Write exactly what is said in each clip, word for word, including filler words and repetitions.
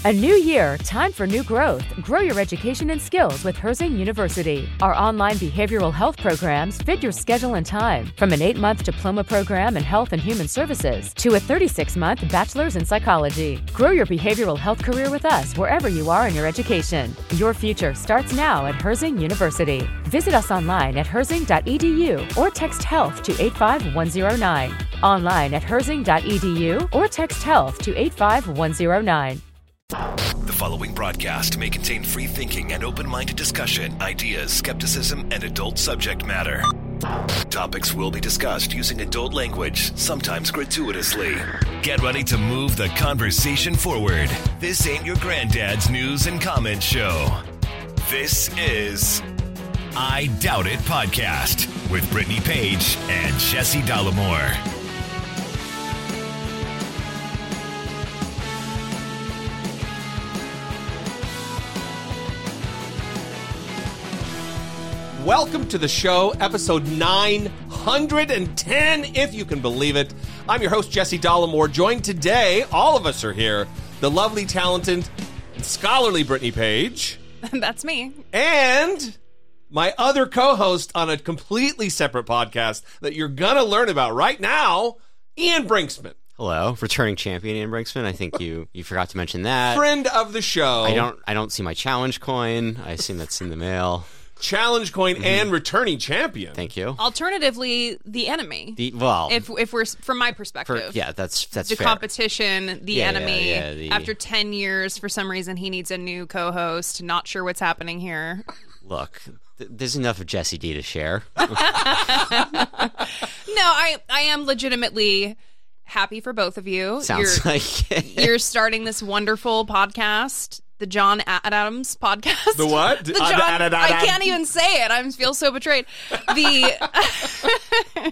A new year, time for new growth. Grow your education and skills with Herzing University. Our online behavioral health programs fit your schedule and time. From an eight-month diploma program in health and human services to a thirty-six month bachelor's in psychology. Grow your behavioral health career with us wherever you are in your education. Your future starts now at Herzing University. Visit us online at herzing dot e d u or text health to eight five one zero nine. Online at herzing dot e d u or text health to eight five one zero nine. The following broadcast may contain free thinking and open-minded discussion, ideas, skepticism, and adult subject matter. Topics will be discussed using adult language, sometimes gratuitously. Get ready to move the conversation forward. This ain't your granddad's news and comment show. This is I Doubt It Podcast with Brittany Page and Jesse Dollemore. Welcome to the show, episode nine hundred ten, if you can believe it. I'm your host, Jesse Dollemore. Joined today, all of us are here, the lovely, talented, scholarly Brittany Page. That's me. And my other co-host on a completely separate podcast that you're going to learn about right now, Ian Brinksman. Hello, returning champion Ian Brinksman. I think you, you forgot to mention that. Friend of the show. I don't I don't see my challenge coin. I assume that's in the mail. Challenge coin mm-hmm. and returning champion. Thank you. Alternatively, the enemy. The well, if if we're from my perspective, for, yeah, that's that's the fair. competition, the yeah, enemy. Yeah, yeah, the... After ten years, for some reason, he needs a new co-host. Not sure what's happening here. Look, th- there's enough of Jesse D to share. No, I I am legitimately happy for both of you. Sounds you're, like it. You're starting this wonderful podcast. The John Adams podcast. The what? The John, I can't even say it. I feel so betrayed. The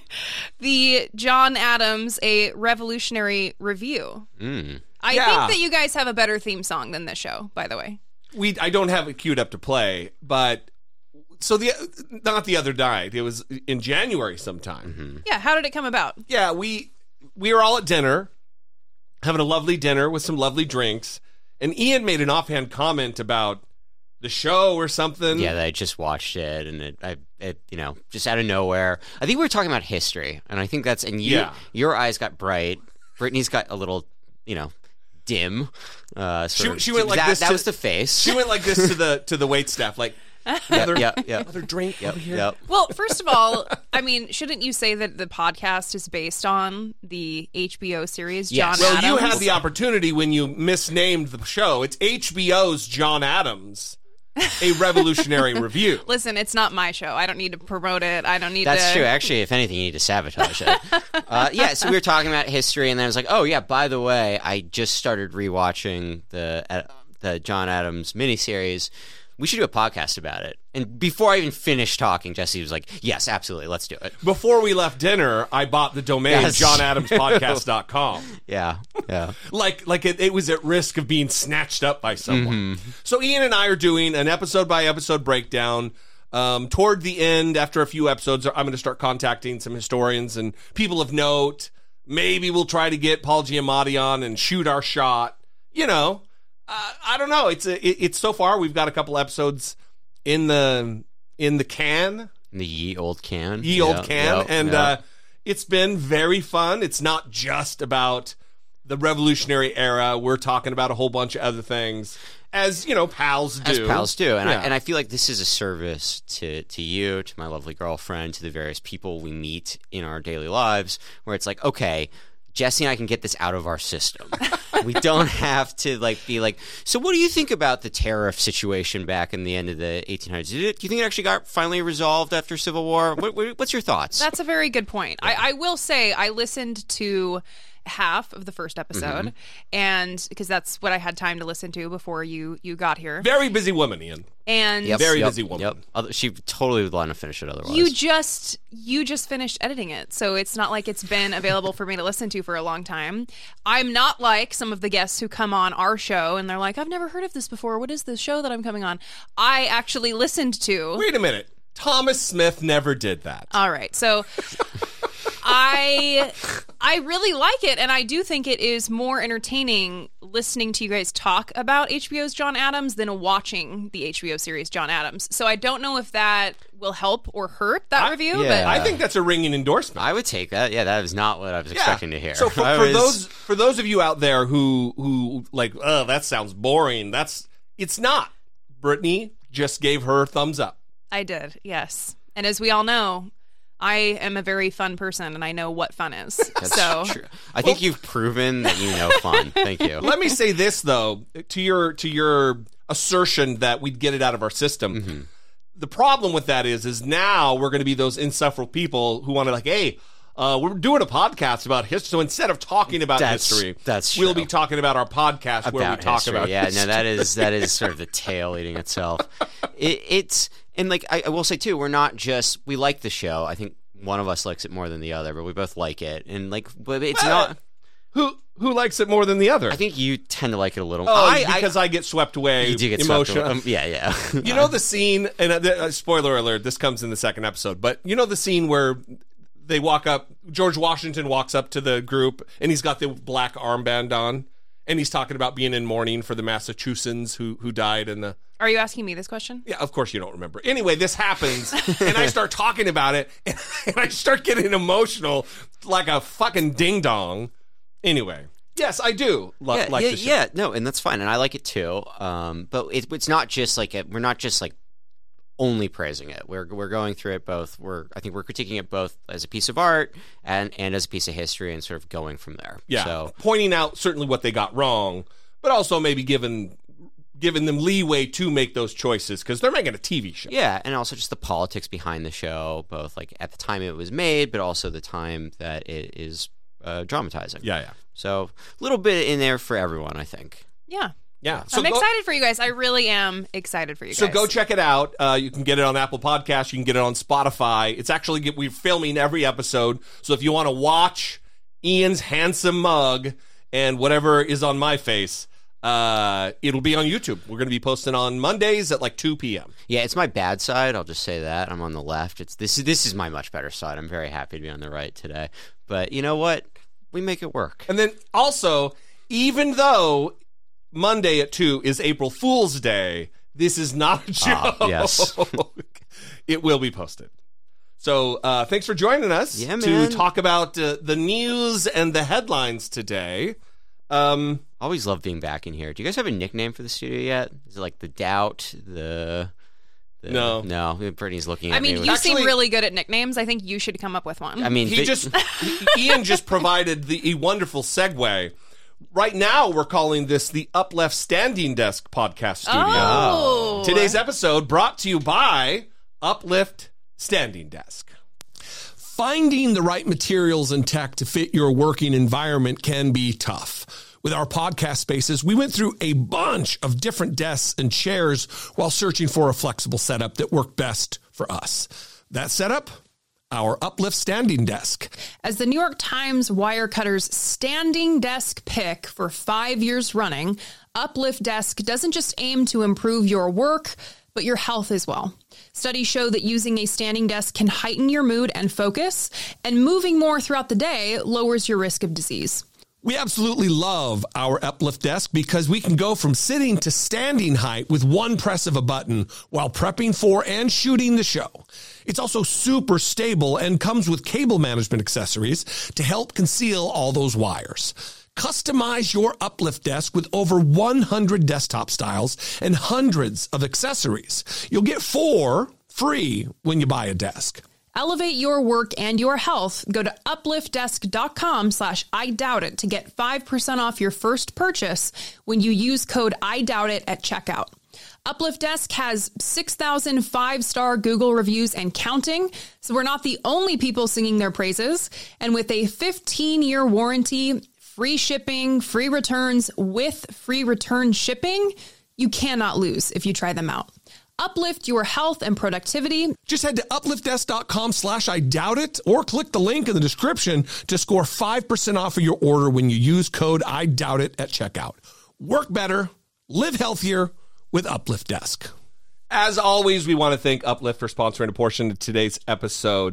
the John Adams, a revolutionary review. Mm. I yeah. think that you guys have a better theme song than this show, by the way. We I don't have it queued up to play, but so the not the other night. It was in January sometime. Mm-hmm. Yeah, how did it come about? Yeah, we we were all at dinner, having a lovely dinner with some lovely drinks. And Ian made an offhand comment about the show or something. Yeah, that I just watched it, and it, I, it, you know, just out of nowhere. I think we were talking about history, and I think that's, and you, yeah. your eyes got bright. Brittany's got a little, you know, dim. Uh, she, of, she went like that, this. That to, was the face. She went like this to the to the wait staff, like another, yep, yep, yep. another drink yep, over here. Yep. Well, first of all, I mean, shouldn't you say that the podcast is based on the H B O series John Yes. Well, Adams? you had the opportunity when you misnamed the show. It's H B O's John Adams, a revolutionary review. Listen, it's not my show. I don't need to promote it. I don't need That's to... true. Actually, if anything, you need to sabotage it. uh, yeah, so we were talking about history, and then I was like, oh, yeah, by the way, I just started rewatching the, uh, the John Adams miniseries. We should do a podcast about it. And before I even finished talking, Jesse was like, yes, absolutely, let's do it. Before we left dinner, I bought the domain john adams podcast dot com. Yeah, yeah. Like like it, it was at risk of being snatched up by someone. Mm-hmm. So Ian and I are doing an episode-by-episode breakdown. Um, toward the end, after a few episodes, I'm going to start contacting some historians and people of note. Maybe we'll try to get Paul Giamatti on and shoot our shot. You know. Uh, I don't know. It's a, it, it's so far we've got a couple episodes in the in the can, in the ye old can, ye old yeah, can, yep, and yep. Uh, it's been very fun. It's not just about the Revolutionary era. We're talking about a whole bunch of other things, as you know, pals do. As pals do, and yeah. I and I feel like this is a service to to you, to my lovely girlfriend, to the various people we meet in our daily lives, where it's like, okay, Jesse and I can get this out of our system. We don't have to like be like, so what do you think about the tariff situation back in the end of the eighteen hundreds? Did it, do you think it actually got finally resolved after Civil War? What, what, what's your thoughts? That's a very good point. Yeah. I, I will say I listened to half of the first episode, mm-hmm. and because that's what I had time to listen to before you you got here. Very busy woman, Ian. And yep, very yep, busy woman. Yep. Other, she totally would want to finish it otherwise. You just you just finished editing it, so it's not like it's been available for me to listen to for a long time. I'm not like some of the guests who come on our show and they're like, I've never heard of this before. What is this show that I'm coming on? I actually listened to. Wait a minute. Thomas Smith never did that. All right, so. I I really like it, and I do think it is more entertaining listening to you guys talk about H B O's John Adams than watching the H B O series John Adams. So I don't know if that will help or hurt that I- review. yeah. But I think that's a ringing endorsement. I would take that. Yeah, that is not what I was expecting to hear. So for, I for was- those for those of you out there who who like, oh, that sounds boring. That's it's not. Brittany just gave her thumbs up. I did, yes. And as we all know, I am a very fun person, and I know what fun is. That's so true. I think you've proven that you know fun. Thank you. Let me say this though, to your to your assertion that we'd get it out of our system. Mm-hmm. The problem with that is, is now we're going to be those insufferable people who want to like, hey, uh, we're doing a podcast about history. So instead of talking about That's- history, that's we'll true. be talking about our podcast where we talk history. about yeah, history. no, that is that is sort of the tail eating itself. It, it's and like I, I will say too, we're not just we like the show. I think one of us likes it more than the other, but we both like it, and like, but it's Well, not. Who who likes it more than the other? I think you tend to like it a little. oh, I, because I, get swept away. I you do get emotional. swept away. Um, yeah, yeah. You know the scene, and uh, uh, spoiler alert, this comes in the second episode, but you know the scene where they walk up, George Washington walks up to the group, and he's got the black armband on, and he's talking about being in mourning for the Massachusetts who who died in the... are you asking me this question? Yeah, of course you don't remember. Anyway, this happens, and I start talking about it, and, and I start getting emotional like a fucking ding-dong. Anyway, yes, I do lo- yeah, like yeah, the show. yeah, no, and that's fine, and I like it too. Um, but it, it's not just like a, we're not just like only praising it. We're we're going through it both. We're I think we're critiquing it both as a piece of art and and as a piece of history, and sort of going from there. Yeah, So pointing out certainly what they got wrong, but also maybe giving giving them leeway to make those choices because they're making a T V show. yeah, and also just the politics behind the show, both like at the time it was made, but also the time that it is uh, dramatizing. Yeah, yeah, So a little bit in there for everyone, I think. Yeah. yeah. So I'm go, excited for you guys. I really am excited for you So guys. go check it out. Uh, you can get it on Apple Podcasts. You can get it on Spotify. It's actually get, we're filming every episode. So if you want to watch Ian's handsome mug and whatever is on my face, uh, it'll be on YouTube. We're going to be posting on Mondays at like two p.m. Yeah, it's my bad side. I'll just say that I'm on the left. It's this. This is my much better side. I'm very happy to be on the right today. But you know what? We make it work. And then also, even though Monday at two is April Fool's Day, this is not a joke. Ah, yes. It will be posted. So uh, thanks for joining us Yeah, to man. talk about uh, the news and the headlines today. Um, Always love being back in here. Do you guys have a nickname for the studio yet? Is it like the Doubt? The, the No. no. Brittany's looking at I mean, me. you with, seem Actually- really good at nicknames. I think you should come up with one. I mean, he but- just Ian just provided the Wonderful segue. Right now, we're calling this the Uplift Standing Desk Podcast Studio. Oh. Today's episode brought to you by Uplift Standing Desk. Finding the right materials and tech to fit your working environment can be tough. With our podcast spaces, we went through a bunch of different desks and chairs while searching for a flexible setup that worked best for us. That setup? Our Uplift Standing Desk. As the New York Times Wirecutter's standing desk pick for five years running, Uplift Desk doesn't just aim to improve your work, but your health as well. Studies show that using a standing desk can heighten your mood and focus, and moving more throughout the day lowers your risk of disease. We absolutely love our Uplift Desk because we can go from sitting to standing height with one press of a button while prepping for and shooting the show. It's also super stable and comes with cable management accessories to help conceal all those wires. Customize your Uplift Desk with over one hundred desktop styles and hundreds of accessories. You'll get four free when you buy a desk. Elevate your work and your health. Go to upliftdesk.com slash I doubt it to get five percent off your first purchase when you use code I doubt it at checkout. Uplift Desk has six thousand five-star Google reviews and counting, so we're not the only people singing their praises. And with a fifteen-year warranty, free shipping, free returns with free return shipping, you cannot lose if you try them out. Uplift your health and productivity. Just head to upliftdesk.com slash I doubt it or click the link in the description to score five percent off of your order when you use code I doubt it at checkout. Work better, live healthier with Uplift Desk. As always, we want to thank Uplift for sponsoring a portion of today's episode.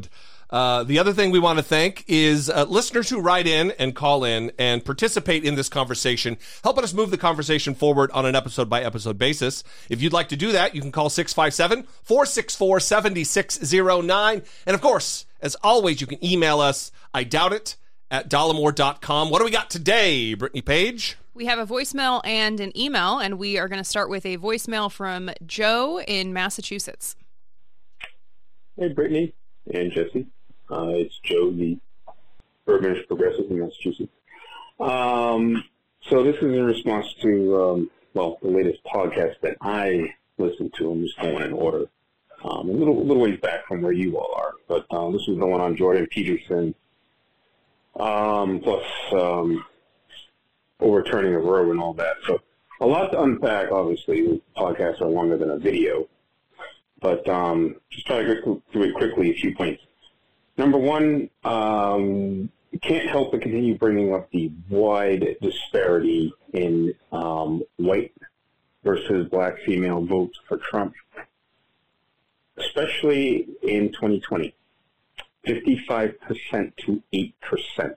Uh, the other thing we want to thank is uh, listeners who write in and call in and participate in this conversation, helping us move the conversation forward on an episode-by-episode basis. If you'd like to do that, you can call six five seven, four six four, seven six zero nine. And, of course, as always, you can email us, I doubt it, at dollemore dot com. What do we got today, Brittany Page? We have a voicemail and an email, and we are going to start with a voicemail from Joe in Massachusetts. Hey, Brittany and Jesse. Uh, it's Joe, the Urbanist Progressive in Massachusetts. Um, so this is in response to, um, well, the latest podcast that I listened to. I'm just going in order. Um, a little, a little ways back from where you all are. But uh, this was the one on Jordan Peterson, um, plus um, overturning of Roe and all that. So a lot to unpack, obviously. Podcasts are longer than a video. But um, just try to go through it quickly, a few points. Number one, um, you can't help but continue bringing up the wide disparity in um, white versus black female votes for Trump, especially in twenty twenty. fifty-five percent to eight percent.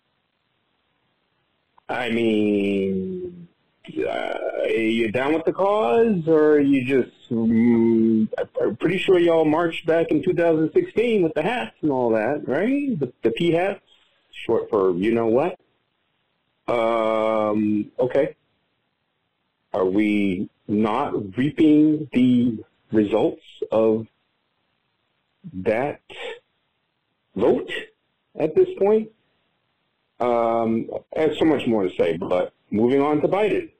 I mean, uh, are you down with the cause, or are you just... Um, I'm pretty sure y'all marched back in two thousand sixteen with the hats and all that, right? The, the P hats, short for you know what. Um, okay. Are we not reaping the results of that vote at this point? Um, I have so much more to say, but moving on to Biden.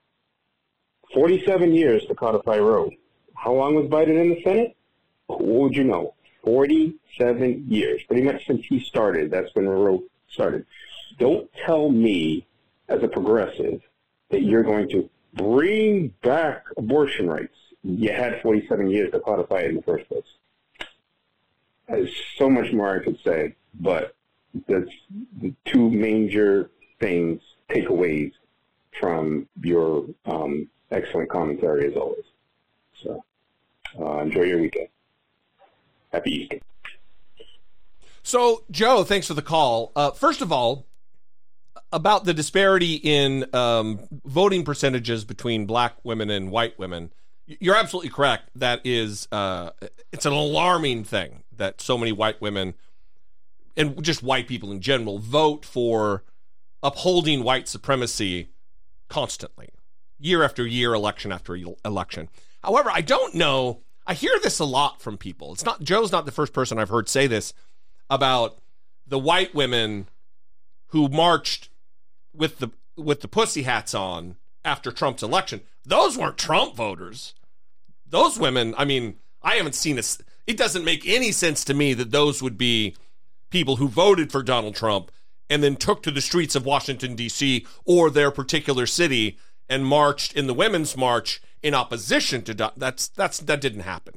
forty-seven years to codify Roe. How long was Biden in the Senate? What would you know? forty-seven years. Pretty much since he started. That's when Roe started. Don't tell me, as a progressive, that you're going to bring back abortion rights. You had forty-seven years to codify it in the first place. There's so much more I could say, but that's the two major things, takeaways from your um, excellent commentary as always. So uh, enjoy your weekend. Happy Easter. So, Joe, thanks for the call. Uh, first of all, about the disparity in um, voting percentages between black women and white women, you're absolutely correct. That is, uh, it's an alarming thing that so many white women and just white people in general vote for upholding white supremacy constantly, year after year, election after election. However, I don't know. I hear this a lot from people. It's not Joe's not the first person I've heard say this about the white women who marched with the with the pussy hats on after Trump's election. Those weren't Trump voters. Those women, I mean, I haven't seen a. It doesn't make any sense to me that those would be people who voted for Donald Trump and then took to the streets of Washington, D C or their particular city and marched in the Women's March in opposition to Don- that's that's that didn't happen.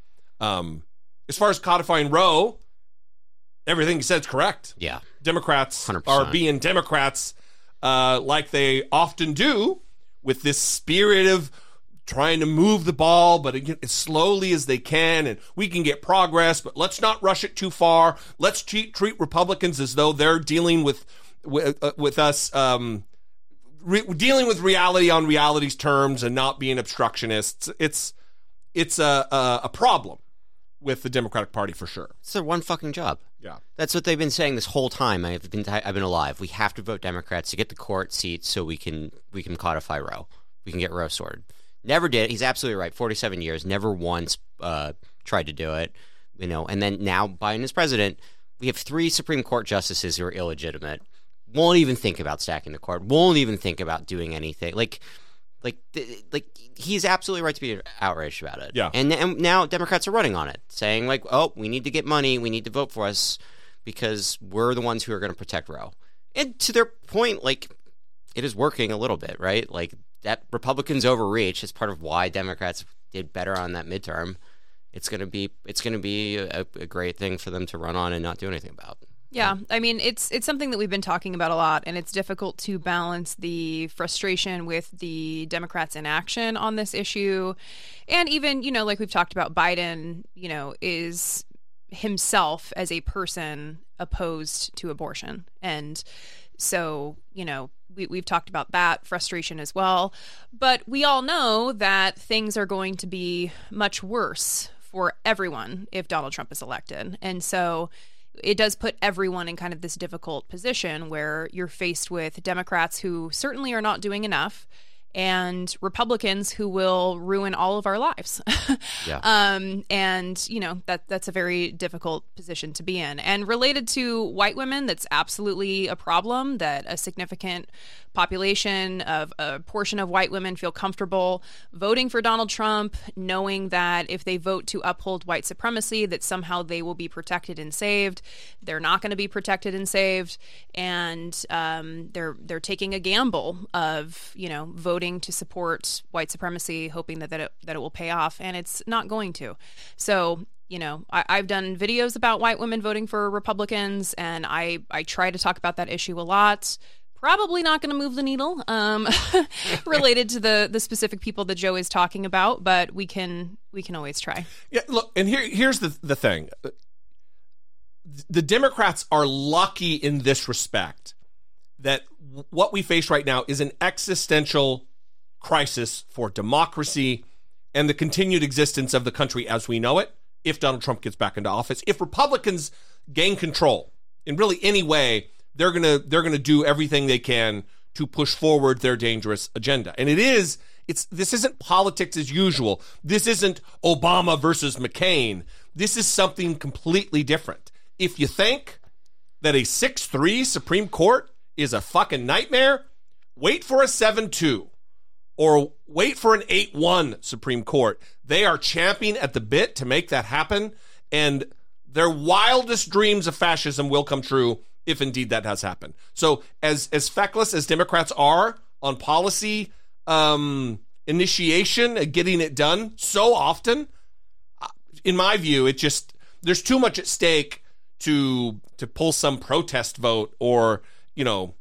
Um, as far as codifying Roe, everything you said is correct. Yeah, Democrats one hundred percent are being Democrats, uh, like they often do, with this spirit of trying to move the ball, but again, as slowly as they can, and we can get progress, but let's not rush it too far. Let's treat, treat Republicans as though they're dealing with with, uh, with us, um, re- dealing with reality on reality's terms and not being obstructionists. It's it's a, a a problem with the Democratic Party for sure. It's their one fucking job. Yeah, that's what they've been saying this whole time. I've been I've been alive. We have to vote Democrats to get the court seats so we can we can codify Roe. We can get Roe sorted. Never did. He's absolutely right. forty-seven years, never once uh, tried to do it. You know, and then now Biden is president. We have three Supreme Court justices who are illegitimate. Won't even think about stacking the court. Won't even think about doing anything. Like, like, like he's absolutely right to be outraged about it. Yeah. And, and now Democrats are running on it, saying like, "Oh, we need to get money. We need to vote for us because we're the ones who are going to protect Roe." And to their point, like, it is working a little bit, right? Like. That Republicans overreach is part of why Democrats did better on that midterm. It's gonna be it's gonna be a, a great thing for them to run on and not do anything about. Yeah, I mean it's it's something that we've been talking about a lot, and it's difficult to balance the frustration with the Democrats' inaction on this issue, and even you know like we've talked about, Biden, you know, is himself as a person opposed to abortion. And so, you know, we, we've talked about that frustration as well. But we all know that things are going to be much worse for everyone if Donald Trump is elected. And so it does put everyone in kind of this difficult position where you're faced with Democrats who certainly are not doing enough and Republicans who will ruin all of our lives. Yeah. Um, and, you know, that that's a very difficult position to be in. And related to white women, that's absolutely a problem, that a significant population of a portion of white women feel comfortable voting for Donald Trump, knowing that if they vote to uphold white supremacy, that somehow they will be protected and saved. They're not going to be protected and saved. And um, they're they're taking a gamble of, you know, voting to support white supremacy, hoping that, that, it, that it will pay off. And it's not going to. So, you know, I, I've done videos about white women voting for Republicans, and I, I try to talk about that issue a lot. Probably not going to move the needle um, related to the the specific people that Joe is talking about, but we can we can always try. Yeah, look, and here here's the the thing. The Democrats are lucky in this respect that what we face right now is an existential crisis for democracy and the continued existence of the country as we know it if Donald Trump gets back into office. If Republicans gain control in really any way, they're going to they're going to do everything they can to push forward their dangerous agenda. And it is it's this isn't politics as usual. This isn't Obama versus McCain. This is something completely different. If you think that a six three Supreme Court is a fucking nightmare, wait for a seven two or wait for an eight one Supreme Court. They are champing at the bit to make that happen, and their wildest dreams of fascism will come true if indeed that has happened. So as as feckless as Democrats are on policy um, initiation and getting it done so often, in my view, it just there's too much at stake to to pull some protest vote or, you know,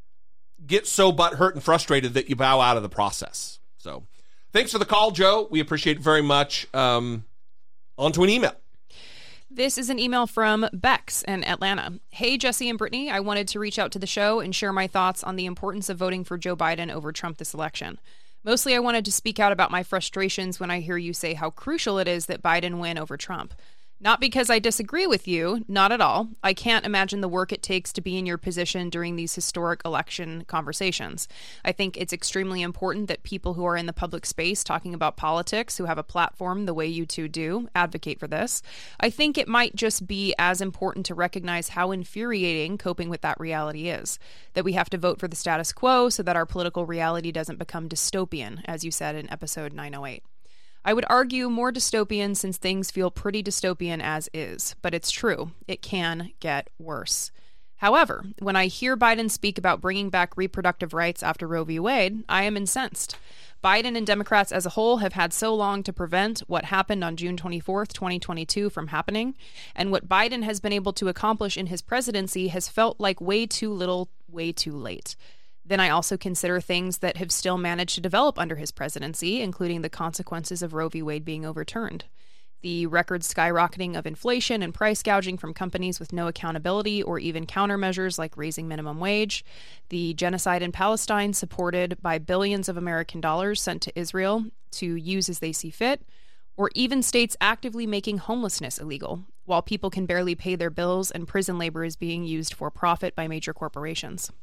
get so butthurt and frustrated that you bow out of the process. So thanks for the call, Joe. We appreciate it very much. Um, on to an email. This is an email from Bex in Atlanta. Hey, Jesse and Brittany, I wanted to reach out to the show and share my thoughts on the importance of voting for Joe Biden over Trump this election. Mostly, I wanted to speak out about my frustrations when I hear you say how crucial it is that Biden win over Trump. Not because I disagree with you, not at all. I can't imagine the work it takes to be in your position during these historic election conversations. I think it's extremely important that people who are in the public space talking about politics, who have a platform the way you two do, advocate for this. I think it might just be as important to recognize how infuriating coping with that reality is. That we have to vote for the status quo so that our political reality doesn't become dystopian, as you said in episode nine oh eight. I would argue more dystopian since things feel pretty dystopian as is, but it's true. It can get worse. However, when I hear Biden speak about bringing back reproductive rights after Roe v. Wade, I am incensed. Biden and Democrats as a whole have had so long to prevent what happened on June twenty-fourth, twenty twenty-two from happening, and what Biden has been able to accomplish in his presidency has felt like way too little, way too late. Then I also consider things that have still managed to develop under his presidency, including the consequences of Roe v. Wade being overturned. The record skyrocketing of inflation and price gouging from companies with no accountability or even countermeasures like raising minimum wage. The genocide in Palestine supported by billions of American dollars sent to Israel to use as they see fit. Or even states actively making homelessness illegal, while people can barely pay their bills and prison labor is being used for profit by major corporations.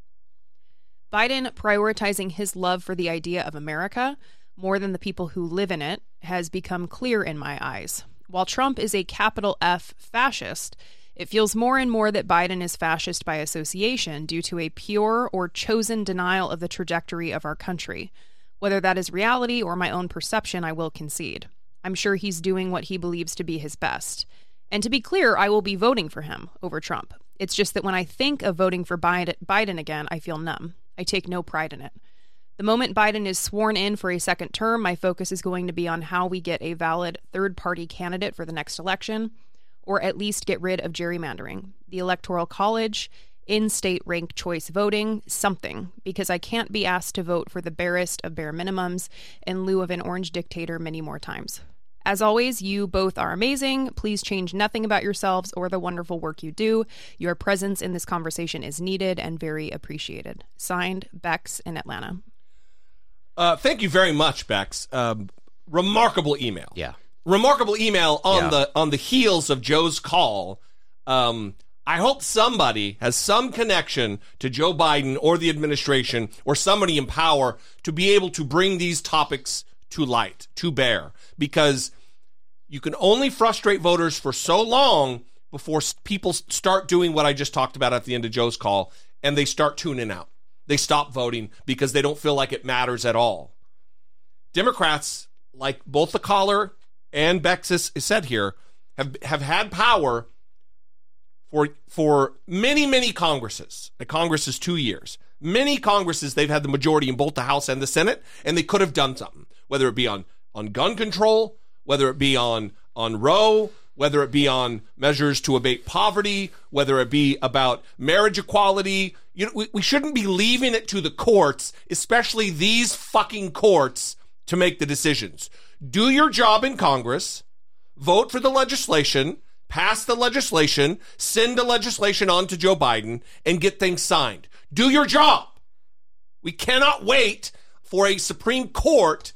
Biden prioritizing his love for the idea of America more than the people who live in it has become clear in my eyes. While Trump is a capital F fascist, it feels more and more that Biden is fascist by association due to a pure or chosen denial of the trajectory of our country. Whether that is reality or my own perception, I will concede. I'm sure he's doing what he believes to be his best. And to be clear, I will be voting for him over Trump. It's just that when I think of voting for Biden again, I feel numb. I take no pride in it. The moment Biden is sworn in for a second term, my focus is going to be on how we get a valid third-party candidate for the next election, or at least get rid of gerrymandering, the Electoral College, in-state ranked choice voting, something, because I can't be asked to vote for the barest of bare minimums in lieu of an orange dictator many more times. As always, you both are amazing. Please change nothing about yourselves or the wonderful work you do. Your presence in this conversation is needed and very appreciated. Signed, Bex in Atlanta. Uh, thank you very much, Bex. Um, remarkable email. Yeah. Remarkable email on Yeah. the on the heels of Joe's call. Um, I hope somebody has some connection to Joe Biden or the administration or somebody in power to be able to bring these topics to light, to bear, because you can only frustrate voters for so long before s- people s- start doing what I just talked about at the end of Joe's call, and they start tuning out. They stop voting because they don't feel like it matters at all. Democrats, like both the caller and Bex has said here, have have had power for for many, many Congresses. The Congress is two years. Many Congresses, they've had the majority in both the House and the Senate, and they could have done something, whether it be on, on gun control, whether it be on, on Roe, whether it be on measures to abate poverty, whether it be about marriage equality. You know, we, we shouldn't be leaving it to the courts, especially these fucking courts, to make the decisions. Do your job in Congress, vote for the legislation, pass the legislation, send the legislation on to Joe Biden, and get things signed. Do your job. We cannot wait for a Supreme Court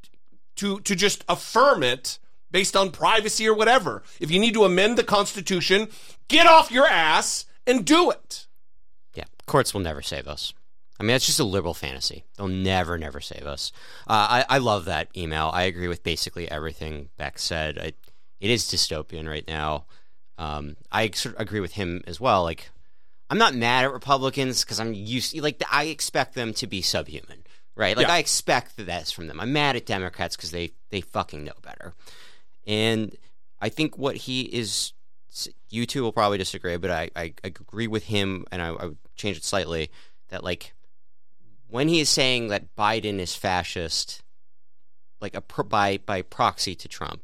to, to just affirm it based on privacy or whatever. If you need to amend the Constitution, get off your ass and do it. Yeah, courts will never save us. I mean, it's just a liberal fantasy. They'll never, never save us. Uh, I, I love that email. I agree with basically everything Beck said. I, it is dystopian right now. Um, I sort of agree with him as well. Like, I'm not mad at Republicans because I'm used, like, I expect them to be subhuman, right? Like, Yeah. I expect that from them. I'm mad at Democrats because they, they fucking know better. And I think what he is, you two will probably disagree, but I, I agree with him, and I, I would change it slightly, that, like, when he is saying that Biden is fascist, like, a by, by proxy to Trump,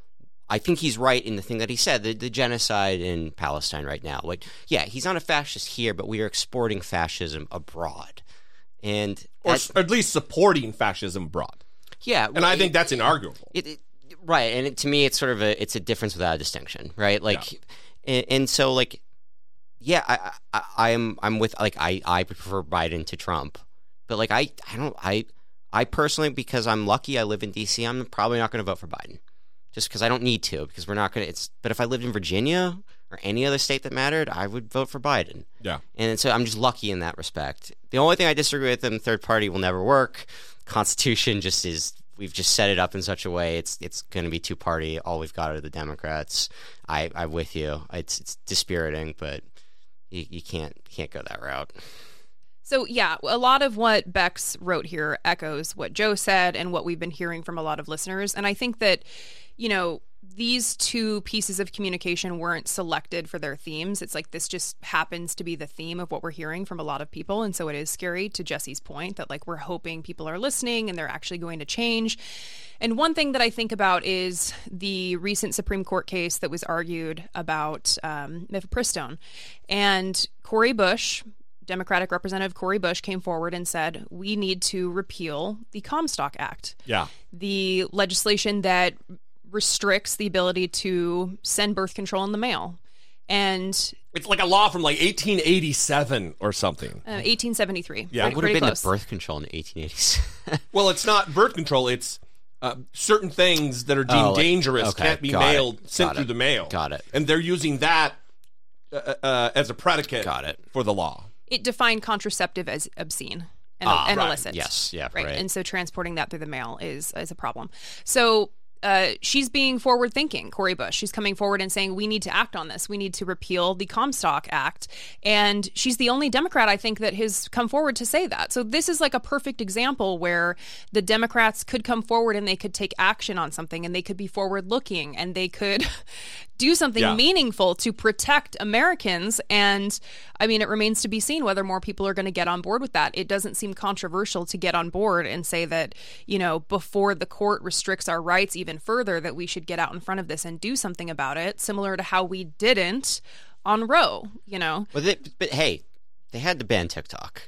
I think he's right in the thing that he said, the, the genocide in Palestine right now. Like, yeah, he's not a fascist here, but we are exporting fascism abroad. And Or, that- or at least supporting fascism abroad. yeah, And I think that's inarguable. It, it, right, and it, to me, it's sort of a it's a difference without a distinction, right? Like, Yeah. and, and so like, yeah, I, I I am I'm with like I I prefer Biden to Trump, but like I I don't I I personally, because I'm lucky I live in D C, I'm probably not going to vote for Biden, just because I don't need to, because we're not going to. It's but if I lived in Virginia or any other state that mattered, I would vote for Biden. Yeah. And so I'm just lucky in that respect. The only thing I disagree with them, third party will never work. Constitution just is, we've just set it up in such a way it's it's going to be two party. All we've got are the Democrats. I, I'm with you. It's it's dispiriting, but you, you can't can't go that route. So, yeah, a lot of what Bex wrote here echoes what Joe said and what we've been hearing from a lot of listeners. And I think that, you know, these two pieces of communication weren't selected for their themes. It's like this just happens to be the theme of what we're hearing from a lot of people. And so it is scary, to Jesse's point, that like we're hoping people are listening and they're actually going to change. And one thing that I think about is the recent Supreme Court case that was argued about um, mifepristone. And Cori Bush, Democratic Representative Cori Bush, came forward and said, we need to repeal the Comstock Act. Yeah. The legislation that restricts the ability to send birth control in the mail. And It's like a law from like eighteen eighty-seven or something. uh, eighteen seventy-three. Yeah. pretty, What would have pretty been close. the birth control in the eighteen eighties? Well, it's not birth control. It's uh, certain things that are deemed Oh, like- dangerous okay, can't be got it, mailed, sent got through it, the mail. got it. And they're using that uh, uh, as a predicate Got it. for the law. It defined contraceptive as obscene and, Ah, and right. illicit. Yes, yeah, right. And so transporting that through the mail is is a problem. So uh, she's being forward thinking, Cori Bush. She's coming forward and saying, we need to act on this. We need to repeal the Comstock Act. And she's the only Democrat, I think, that has come forward to say that. So this is like a perfect example where the Democrats could come forward and they could take action on something, and they could be forward looking, and they could do something Yeah. meaningful to protect Americans. And I mean, it remains to be seen whether more people are going to get on board with that. It doesn't seem controversial to get on board and say that, you know, before the court restricts our rights even further, that we should get out in front of this and do something about it, similar to how we didn't on Roe, you know? But, they, but hey, they had to ban TikTok.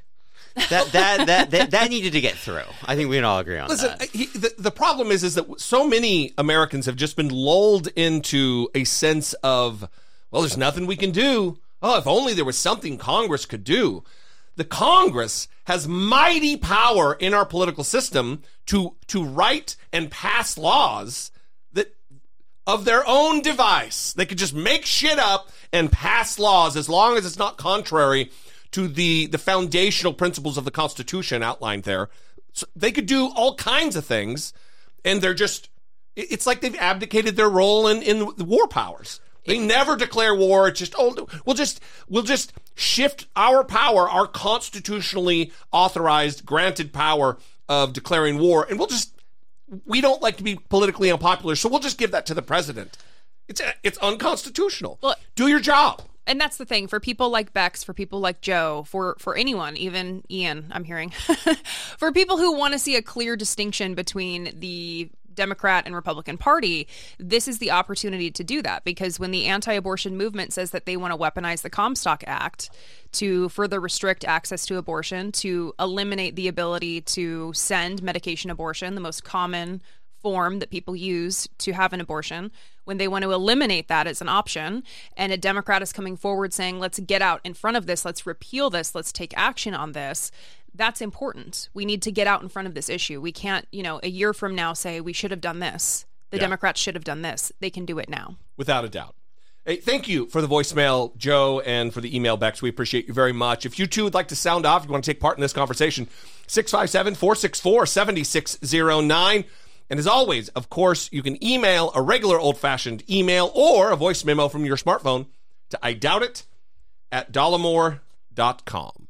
That, that that that that needed to get through. I think we can all agree on Listen, that. he, the, the problem is, is that so many Americans have just been lulled into a sense of, well, there's nothing we can do. Oh, if only there was something Congress could do. The Congress has mighty power in our political system to to write and pass laws that of their own device. They could just make shit up and pass laws as long as it's not contrary to the, the foundational principles of the Constitution outlined there. So they could do all kinds of things, and they're just, it's like they've abdicated their role in, in the war powers. They never declare war. It's just, oh, we'll just, we'll just shift our power, our constitutionally authorized, granted power of declaring war, and we'll just, we don't like to be politically unpopular, so we'll just give that to the president. It's it's unconstitutional. Well, do your job. And that's the thing, for people like Bex, for people like Joe, for, for anyone, even Ian, I'm hearing, for people who want to see a clear distinction between the Democrat and Republican Party, this is the opportunity to do that. Because when the anti-abortion movement says that they want to weaponize the Comstock Act to further restrict access to abortion, to eliminate the ability to send medication abortion, the most common form that people use to have an abortion, when they want to eliminate that as an option, and a Democrat is coming forward saying, let's get out in front of this, let's repeal this, let's take action on this, that's important. We need to get out in front of this issue. We can't, you know, a year from now say we should have done this. The Yeah. Democrats should have done this. They can do it now. Without a doubt. Hey, thank you for the voicemail, Joe, and for the email, Bex. We appreciate you very much. If you too would like to sound off, if you want to take part in this conversation, six five seven, four six four, seven six zero nine. And as always, of course, you can email a regular old-fashioned email or a voice memo from your smartphone to I doubt it at dollemore dot com.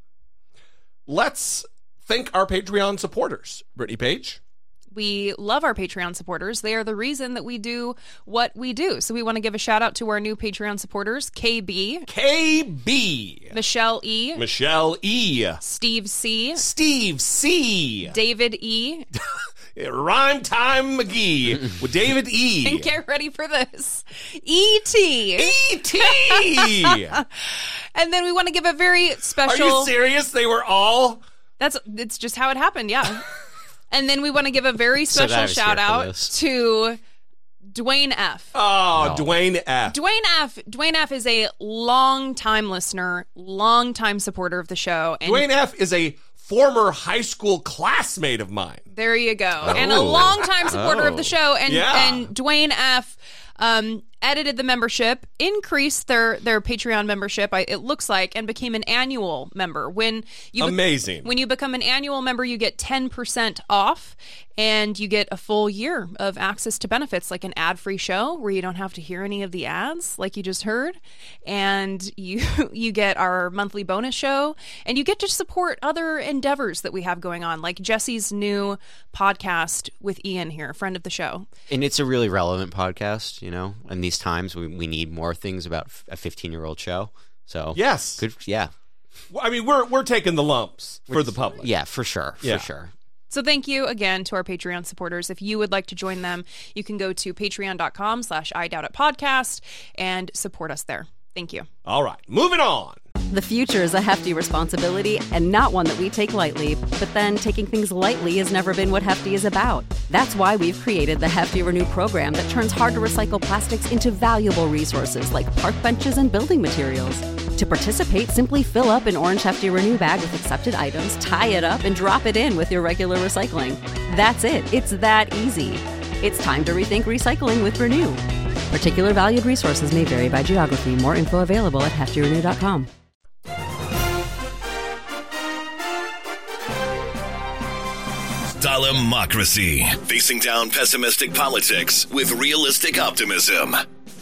Let's thank our Patreon supporters. Brittany Page. We love our Patreon supporters. They are the reason that we do what we do. So we want to give a shout out to our new Patreon supporters, K B, K B. Michelle E, Michelle E. Steve C, Steve C. David E, Rhyme Time McGee with David E. and get ready for this, E T. E T. And then we want to give a very Are special... you serious? They were all... That's it's just how it happened, yeah. And then we want to give a very So special that I was here shout for out this. to Dwayne F. Oh, No. Dwayne F. Dwayne F. Dwayne F. is a long time listener, long time supporter of the show. And Dwayne F. is a former high school classmate of mine. there you go. And a Oh. long time supporter of Oh. the show. And Yeah. and Dwayne F. Um, edited the membership, increased their their Patreon membership, I, it looks like, and became an annual member. When you be- Amazing. when you become an annual member, you get ten percent off, and you get a full year of access to benefits, like an ad-free show where you don't have to hear any of the ads, like you just heard, and you you get our monthly bonus show, and you get to support other endeavors that we have going on, like Jesse's new podcast with Ian here, a friend of the show. And it's a really relevant podcast, you know. In these times, we we need more things about f- a fifteen-year-old show. So Yes. good. Yeah, I mean, we're we're taking the lumps for the public. yeah, for sure, Yeah. for sure. So thank you again to our Patreon supporters. If you would like to join them, you can go to patreon.com slash I doubt it podcast and support us there. Thank you. All right, moving on. The future is a hefty responsibility and not one that we take lightly. But then taking things lightly has never been what Hefty is about. That's why we've created the Hefty Renew program that turns hard to recycle plastics into valuable resources like park benches and building materials. To participate, simply fill up an orange Hefty Renew bag with accepted items, tie it up, and drop it in with your regular recycling. That's it. It's that easy. It's time to rethink recycling with Renew. Particular valued resources may vary by geography. More info available at hefty renew dot com. Dollemocracy. Facing down pessimistic politics with realistic optimism.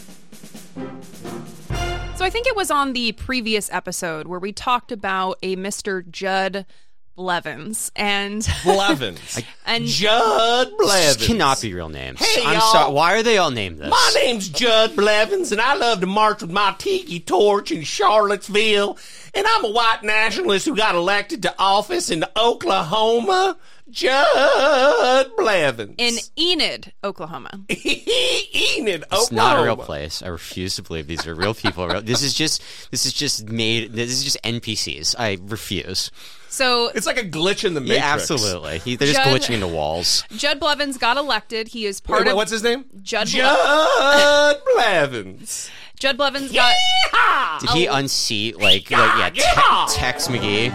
So I think it was on the previous episode where we talked about a Mister Judd Blevins and Blevins. and Judd Blevins. These cannot be real names. Hey, I'm y'all. sorry. Why are they all named this? My name's Judd Blevins, and I love to march with my tiki torch in Charlottesville. And I'm a white nationalist who got elected to office in Oklahoma. Judd Blevins. In Enid, Oklahoma. Enid, Oklahoma. It's not a real place. I refuse to believe these are real people. This is just this is just made. This is just N P Cs. I refuse. So it's like a glitch in the Matrix. Yeah, absolutely. He, they're just Judd, glitching into walls. Judd Blevins got elected. He is part wait, wait, of. What's his name? Judd, Judd Blevins. Judd Blevins got. Yeehaw! Did he unseat like like yeah te- Tex McGee?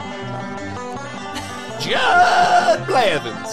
Judd Blevins.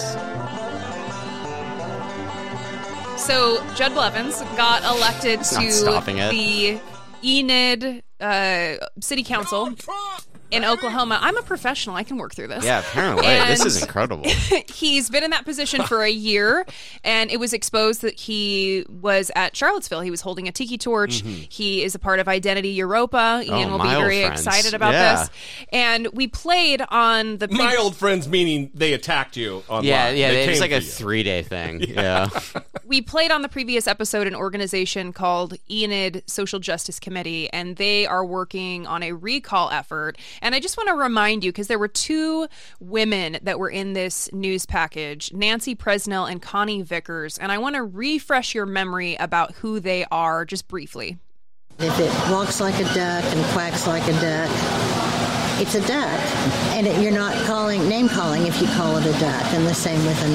So Judd Blevins got elected It's to not stopping it. the Enid uh, City Council in Oklahoma. I'm a professional. I can work through this. Yeah, apparently. And this is incredible. He's been in that position for a year, and it was exposed that he was at Charlottesville. He was holding a tiki torch. Mm-hmm. He is a part of Identity Europa. Ian oh, will be my very old friends. excited about yeah. this. And we played on the... My old friends, meaning they attacked you online. Yeah, yeah, they it was came like a for you. three-day thing. Yeah. We played on the previous episode an organization called Enid Social Justice Committee, and they are working on a recall effort. And I just want to remind you, because there were two women that were in this news package, Nancy Presnell and Connie Vickers, and I want to refresh your memory about who they are just briefly. If it walks like a duck and quacks like a duck, it's a duck. And it, you're not calling name calling if you call it a duck, and the same with a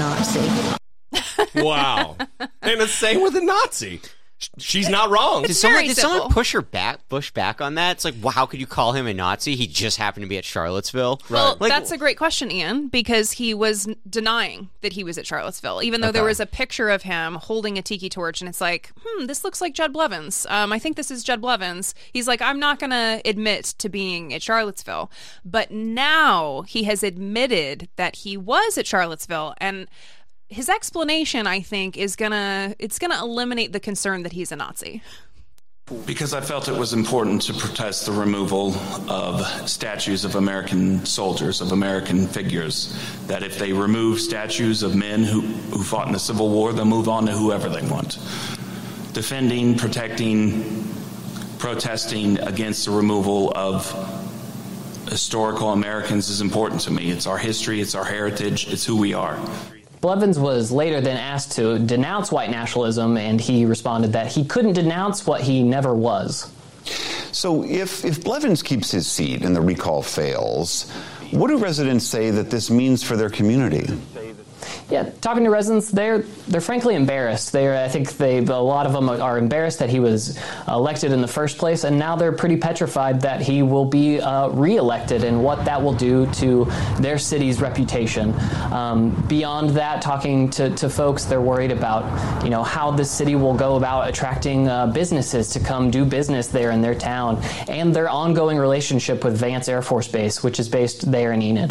Nazi. Wow. And the same with a Nazi. She's not wrong. Did someone, very did simple. someone push her back, push back on that? It's like, well, how could you call him a Nazi? He just happened to be at Charlottesville. Well, Like, that's a great question, Ian, because he was denying that he was at Charlottesville, even though Okay. there was a picture of him holding a tiki torch, and it's like, hmm, this looks like Judd Blevins. Um, I think this is Judd Blevins. He's like, I'm not going to admit to being at Charlottesville. But now he has admitted that he was at Charlottesville, and his explanation, I think, is gonna it's gonna eliminate the concern that he's a Nazi. Because I felt it was important to protest the removal of statues of American soldiers, of American figures, that if they remove statues of men who, who fought in the Civil War, they'll move on to whoever they want. Defending, protecting, protesting against the removal of historical Americans is important to me. It's our history, it's our heritage, it's who we are. Blevins was later then asked to denounce white nationalism, and he responded that he couldn't denounce what he never was. So if, if Blevins keeps his seat and the recall fails, what do residents say that this means for their community? Yeah, talking to residents, they're they're frankly embarrassed. They, I think they a lot of them are embarrassed that he was elected in the first place, and now they're pretty petrified that he will be uh, reelected and what that will do to their city's reputation. Um, beyond that, talking to, to folks, they're worried about you know how the city will go about attracting uh, businesses to come do business there in their town, and their ongoing relationship with Vance Air Force Base, which is based there in Enid.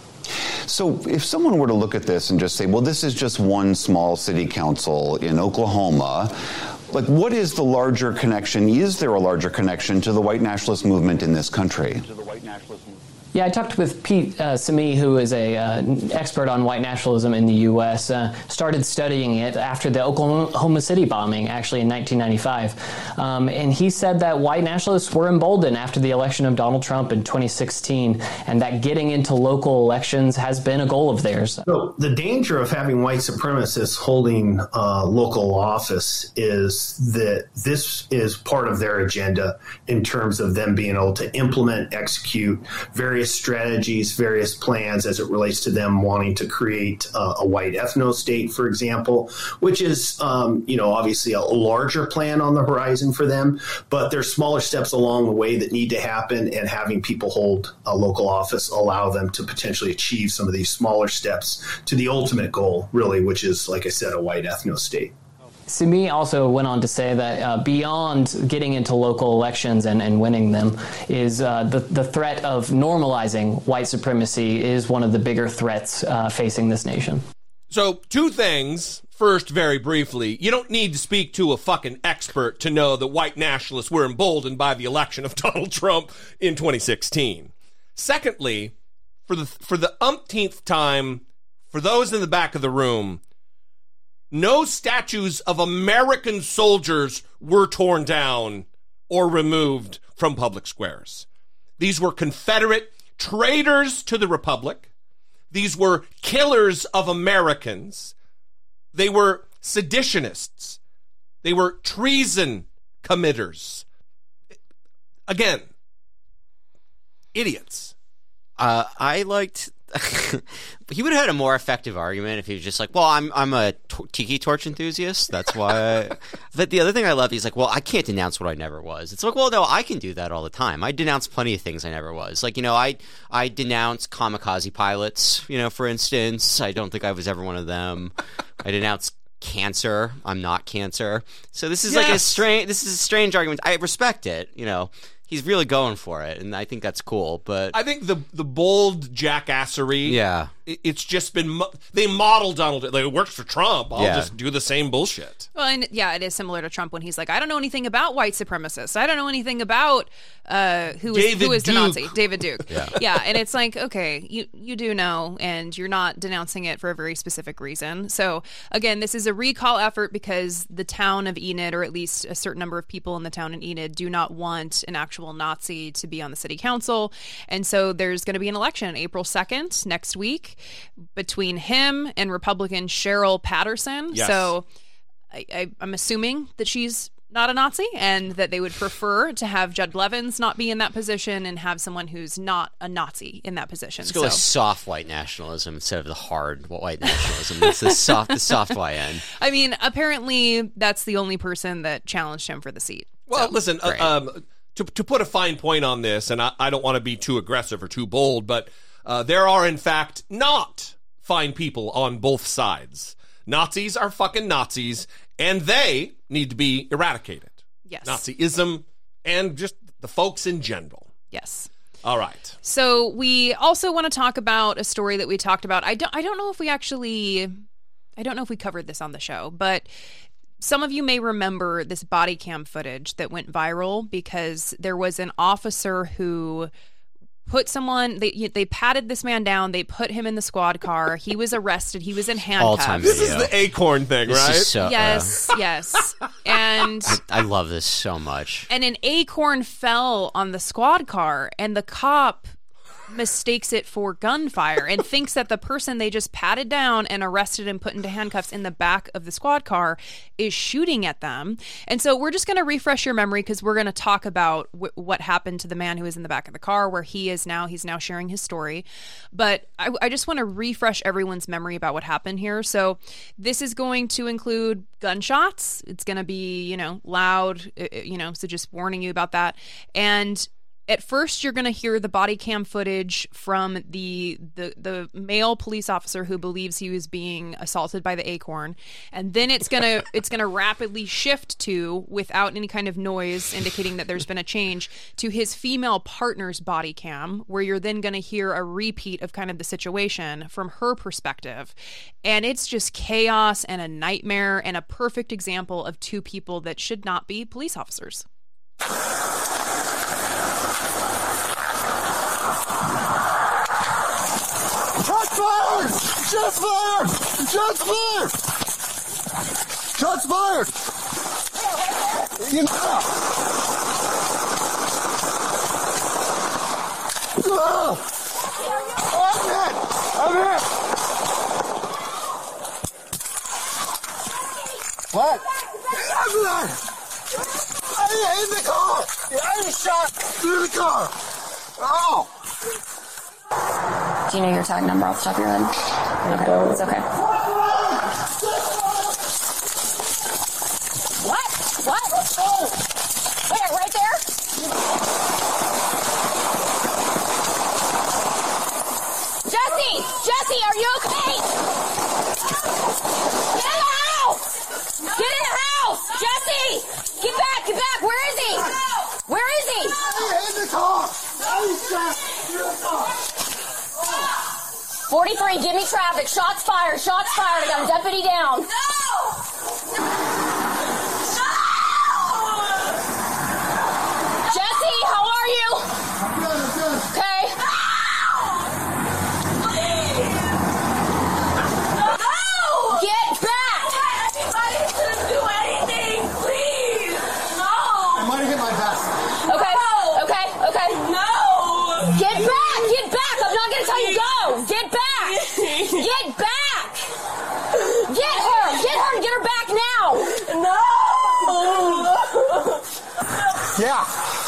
So if someone were to look at this and just say, well, this is just one small city council in Oklahoma, like what is the larger connection? Is there a larger connection to the white nationalist movement in this country? Yeah, I talked with Pete uh, Simi, who is a uh, expert on white nationalism in the U S, uh, started studying it after the Oklahoma City bombing, actually in nineteen ninety-five. Um, and he said that white nationalists were emboldened after the election of Donald Trump in twenty sixteen, and that getting into local elections has been a goal of theirs. So the danger of having white supremacists holding uh, local office is that this is part of their agenda in terms of them being able to implement, execute various strategies, various plans as it relates to them wanting to create uh, a white ethno-state, for example, which is, um, you know, obviously a larger plan on the horizon for them, but there's smaller steps along the way that need to happen, and having people hold a local office allow them to potentially achieve some of these smaller steps to the ultimate goal, really, which is, like I said, a white ethno-state. Simi also went on to say that uh, beyond getting into local elections and, and winning them is uh, the, the threat of normalizing white supremacy is one of the bigger threats uh, facing this nation. So two things. First, very briefly, you don't need to speak to a fucking expert to know that white nationalists were emboldened by the election of Donald Trump in twenty sixteen. Secondly, for the for the umpteenth time, for those in the back of the room, no statues of American soldiers were torn down or removed from public squares. These were Confederate traitors to the Republic. These were killers of Americans. They were seditionists. They were treason committers. Again, idiots. Uh, I liked... he would have had a more effective argument if he was just like, well, I'm I'm a t- tiki torch enthusiast. That's why. I... But the other thing I love, he's like, well, I can't denounce what I never was. It's like, well, no, I can do that all the time. I denounce plenty of things I never was. Like, you know, I I denounce kamikaze pilots, you know, for instance. I don't think I was ever one of them. I denounce cancer. I'm not cancer. So this is yes. like a strange, this is a strange argument. I respect it, you know. He's really going for it, and I think that's cool. But I think the the bold jackassery, yeah, it, it's just been mo- they model Donald. Like, it works for Trump. I'll yeah. just do the same bullshit. Well, and yeah, it is similar to Trump when he's like, I don't know anything about white supremacists. I don't know anything about uh, who is who is the Nazi, David Duke. yeah. yeah, and it's like, okay, you you do know, and you're not denouncing it for a very specific reason. So again, this is a recall effort because the town of Enid, or at least a certain number of people in the town of Enid, do not want an actual Nazi to be on the city council. And so there's going to be an election April second next week between him and Republican Cheryl Patterson. Yes. So I, I, I'm assuming that she's not a Nazi and that they would prefer to have Judd Blevins not be in that position and have someone who's not a Nazi in that position. Let's go so. with soft white nationalism instead of the hard white nationalism. It's the soft, the soft Y N. I mean, apparently that's the only person that challenged him for the seat. Well, so. listen, uh, um, to to put a fine point on this, and I, I don't want to be too aggressive or too bold, but uh, there are, in fact, not fine people on both sides. Nazis are fucking Nazis, and they need to be eradicated. Yes. Nazism and just the folks in general. Yes. All right. So we also want to talk about a story that we talked about. I don't, I don't know if we actually, I don't know if we covered this on the show, but some of you may remember this body cam footage that went viral because there was an officer who put someone, they they patted this man down, they put him in the squad car, he was arrested, he was in handcuffs. All-time This video. is the Acorn thing, This right? is so, Yes, uh, yes. And I, I love this so much. and an acorn fell on the squad car, and the cop mistakes it for gunfire and thinks that the person they just patted down and arrested and put into handcuffs in the back of the squad car is shooting at them. And so we're just going to refresh your memory because we're going to talk about w- what happened to the man who was in the back of the car, where he is now. He's now sharing his story. But I, I just want to refresh everyone's memory about what happened here. So this is going to include gunshots. It's going to be, you know, loud, you know, so just warning you about that. And at first, you're going to hear the body cam footage from the, the the male police officer who believes he was being assaulted by the acorn, and then it's gonna it's gonna rapidly shift to, without any kind of noise indicating that there's been a change, to his female partner's body cam, where you're then going to hear a repeat of kind of the situation from her perspective, and it's just chaos and a nightmare and a perfect example of two people that should not be police officers. Shots fired! Shots fired! Shots fired! Shots fired! You know. Oh, I'm hit! I'm hit! What? I'm not! I'm in the car! I was shot through the car! Oh! Do you know your tag number off the top of your head? Okay, it's okay. What? What? Where? Right there? Jesse! Jesse, are you okay? Get in the house! Get in the house! Jesse! Get back! Get back! Where is he? Where is he? In the car! In the car! forty-three, give me traffic. Shots fired. Shots fired. I got a deputy down. No! No! Jesse, how are you? I'm good, I'm good. Okay. No! Get back! Anybody shouldn't do anything, please! No! I might have hit my vest. Okay, okay, okay. No! Get back! Get back! I'm not going to tell you go! Get back! Yeah.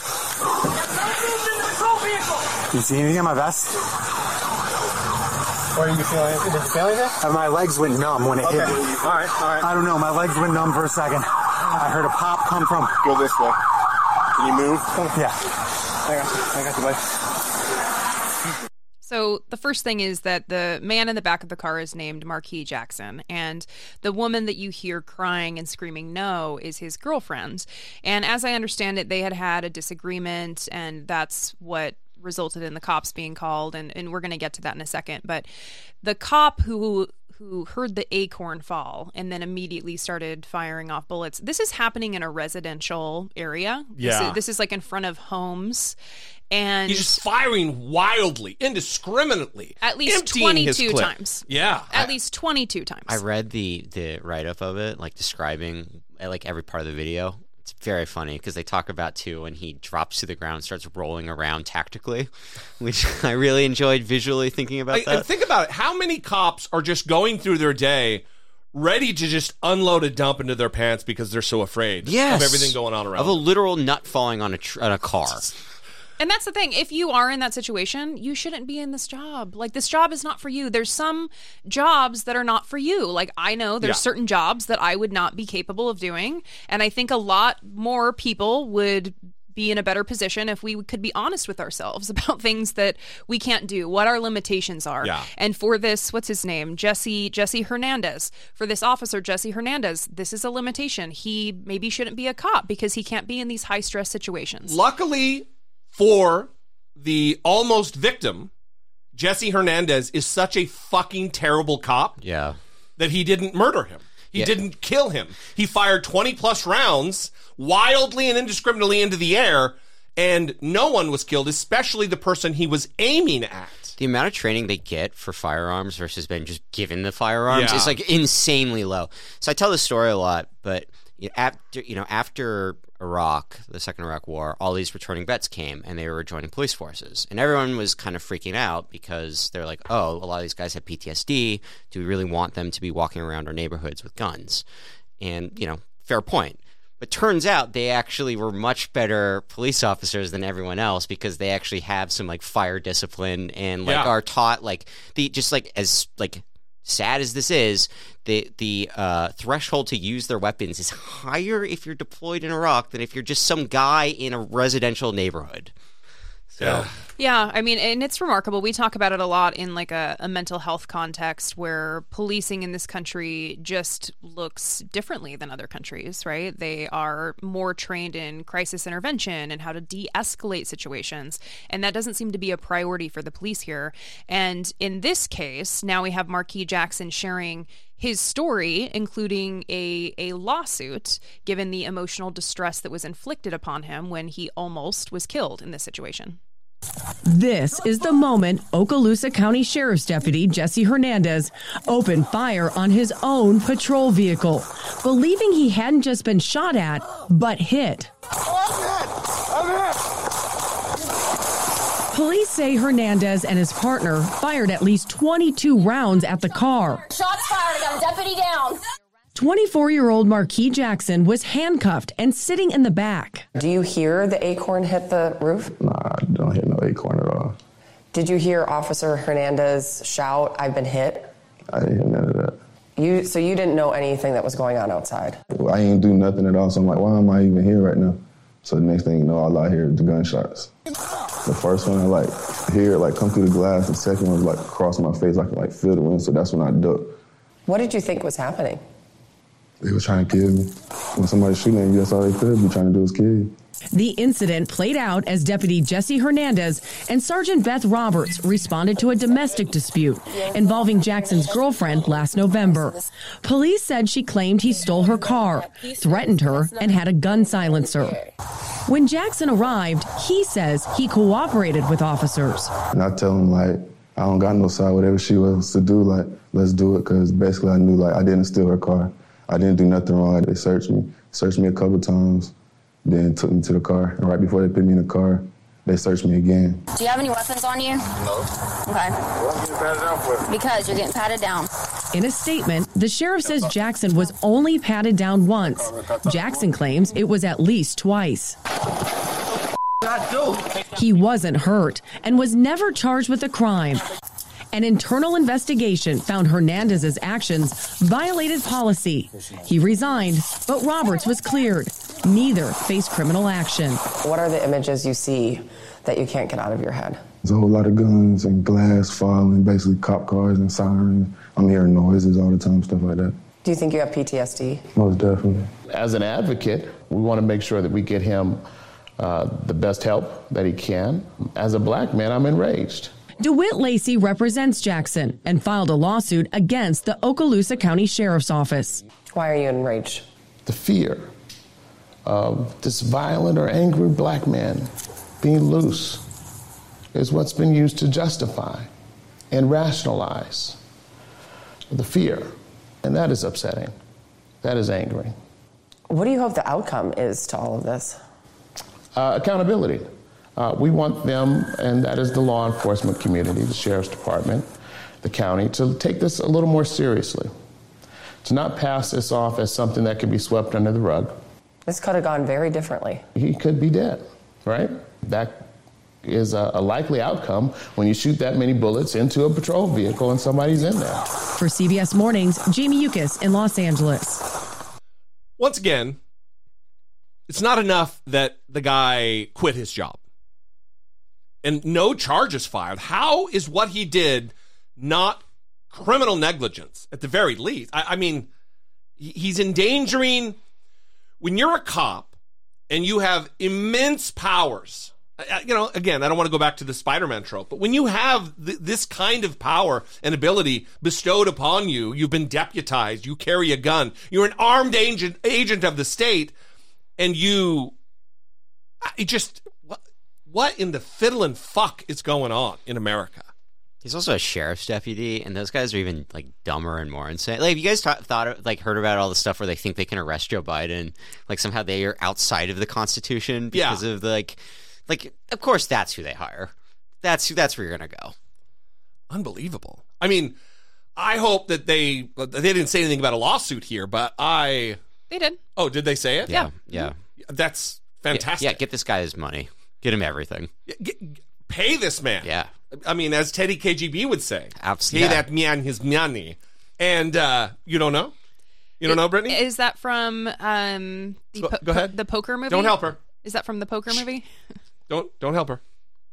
You see anything on my vest? What are you feeling? Did you feel anything? My legs went numb when it okay. hit me. All right, all right. I don't know. My legs went numb for a second. I heard a pop come from... Go this way. Can you move? Yeah. I got you. I got you, buddy. So the first thing is that the man in the back of the car is named Marquis Jackson, and the woman that you hear crying and screaming no is his girlfriend. And as I understand it, they had had a disagreement, and that's what resulted in the cops being called, and, and we're going to get to that in a second. But the cop who who heard the acorn fall and then immediately started firing off bullets, this is happening in a residential area. Yeah. This is, this is like in front of homes. And he's just firing wildly, indiscriminately, at least emptying twenty-two his clip. times. Yeah, at I, least twenty-two times. I read the the write up of it, like describing like every part of the video. It's very funny because they talk about too when he drops to the ground, starts rolling around tactically, which I really enjoyed visually thinking about I, that. And think about it: how many cops are just going through their day, ready to just unload a dump into their pants because they're so afraid yes. of everything going on around of them. a literal nut falling on a tr- on a car. And that's the thing. If you are in that situation, you shouldn't be in this job. Like, this job is not for you. There's some jobs that are not for you. Like, I know there's Yeah. certain jobs that I would not be capable of doing. And I think a lot more people would be in a better position if we could be honest with ourselves about things that we can't do, what our limitations are. Yeah. And for this, what's his name? Jesse, Jesse Hernandez. For this officer, Jesse Hernandez, this is a limitation. He maybe shouldn't be a cop because he can't be in these high stress situations. Luckily for the almost victim, Jesse Hernandez is such a fucking terrible cop Yeah. that he didn't murder him. He Yeah. didn't kill him. He fired twenty plus rounds wildly and indiscriminately into the air, and no one was killed, especially the person he was aiming at. The amount of training they get for firearms versus being just given the firearms Yeah. is like insanely low. So I tell this story a lot, but you know, after you know after Iraq, the second Iraq War, all these returning vets came and they were joining police forces, and everyone was kind of freaking out because they're like, "Oh, a lot of these guys have P T S D. Do we really want them to be walking around our neighborhoods with guns?" And you know, fair point. But turns out they actually were much better police officers than everyone else because they actually have some like fire discipline and like Yeah. are taught like the just like as like sad as this is, the the uh, threshold to use their weapons is higher if you're deployed in Iraq than if you're just some guy in a residential neighborhood. So. Yeah. Yeah, I mean, and it's remarkable. We talk about it a lot in like a, a mental health context where policing in this country just looks differently than other countries, right? They are more trained in crisis intervention and how to de-escalate situations. And that doesn't seem to be a priority for the police here. And in this case, now we have Marquis Jackson sharing his story, including a, a lawsuit, given the emotional distress that was inflicted upon him when he almost was killed in this situation. This is the moment Okaloosa County Sheriff's Deputy Jesse Hernandez opened fire on his own patrol vehicle, believing he hadn't just been shot at, but hit. Police say Hernandez and his partner fired at least twenty-two rounds at the car. Shots fired. I got a deputy down. twenty-four-year-old Marquis Jackson was handcuffed and sitting in the back. Do you hear the acorn hit the roof? Nah, I don't hear no acorn at all. Did you hear Officer Hernandez shout, "I've been hit"? I didn't hear none of that. You so you didn't know anything that was going on outside? I ain't do nothing at all, so I'm like, why am I even here right now? So the next thing you know, all I hear is the gunshots. The first one I like hear it like come through the glass. The second one was like across my face. I could like feel the wind, so that's when I ducked. What did you think was happening? They was trying to kill me. When somebody's shooting at you, that's all they could be trying to do is kill you. The incident played out as Deputy Jesse Hernandez and Sergeant Beth Roberts responded to a domestic dispute involving Jackson's girlfriend last November. Police said she claimed he stole her car, threatened her, and had a gun silencer. When Jackson arrived, he says he cooperated with officers. And I tell him, like, I don't got no side. Whatever she was to do, like, let's do it, because basically I knew, like, I didn't steal her car. I didn't do nothing wrong. They searched me, searched me a couple times, then took me to the car. And right before they put me in the car, they searched me again. Do you have any weapons on you? No. Okay. Well, I'm getting patted down for. Because you're getting patted down. In a statement, the sheriff says Jackson was only patted down once. Jackson claims it was at least twice. not do? He wasn't hurt and was never charged with a crime. An internal investigation found Hernandez's actions violated policy. He resigned, but Roberts was cleared. Neither faced criminal action. What are the images you see that you can't get out of your head? There's a whole lot of guns and glass falling, basically cop cars and sirens. I'm hearing noises all the time, stuff like that. Do you think you have P T S D? Most definitely. As an advocate, we want to make sure that we get him uh, the best help that he can. As a black man, I'm enraged. DeWitt Lacey represents Jackson and filed a lawsuit against the Okaloosa County Sheriff's Office. Why are you enraged? The fear of this violent or angry black man being loose is what's been used to justify and rationalize the fear. And that is upsetting. That is angering. What do you hope the outcome is to all of this? Uh, accountability. Uh, we want them, and that is the law enforcement community, the sheriff's department, the county, to take this a little more seriously, to not pass this off as something that could be swept under the rug. This could have gone very differently. He could be dead, right? That is a, a likely outcome when you shoot that many bullets into a patrol vehicle and somebody's in there. For C B S Mornings, Jamie Yuccas in Los Angeles. Once again, it's not enough that the guy quit his job and no charges fired. How is what he did not criminal negligence at the very least? I, I mean, he's endangering. When you're a cop and you have immense powers, you know, again, I don't want to go back to the Spider-Man trope, but when you have th- this kind of power and ability bestowed upon you, you've been deputized, you carry a gun, you're an armed agent, agent of the state, and you, it just, what, what in the fiddling fuck is going on in America? He's also a sheriff's deputy, and those guys are even like dumber and more insane. Like, have you guys ta- thought of, like heard about all the stuff where they think they can arrest Joe Biden? Like somehow they are outside of the Constitution because Yeah. of the, like, like of course that's who they hire. That's that's where you're gonna go. Unbelievable. I mean, I hope that they they didn't say anything about a lawsuit here, but I They did. oh, did they say it? Yeah, yeah. That's fantastic. Yeah, yeah, get this guy his money. Get him everything. Get, pay this man. Yeah. I mean, as Teddy K G B would say, Absolutely. pay that man his money. And uh, you don't know? You don't know, Brittany? Is that from um, the, Go- po- go ahead. the poker movie? Don't help her. Is that from the poker movie? Don't don't help her.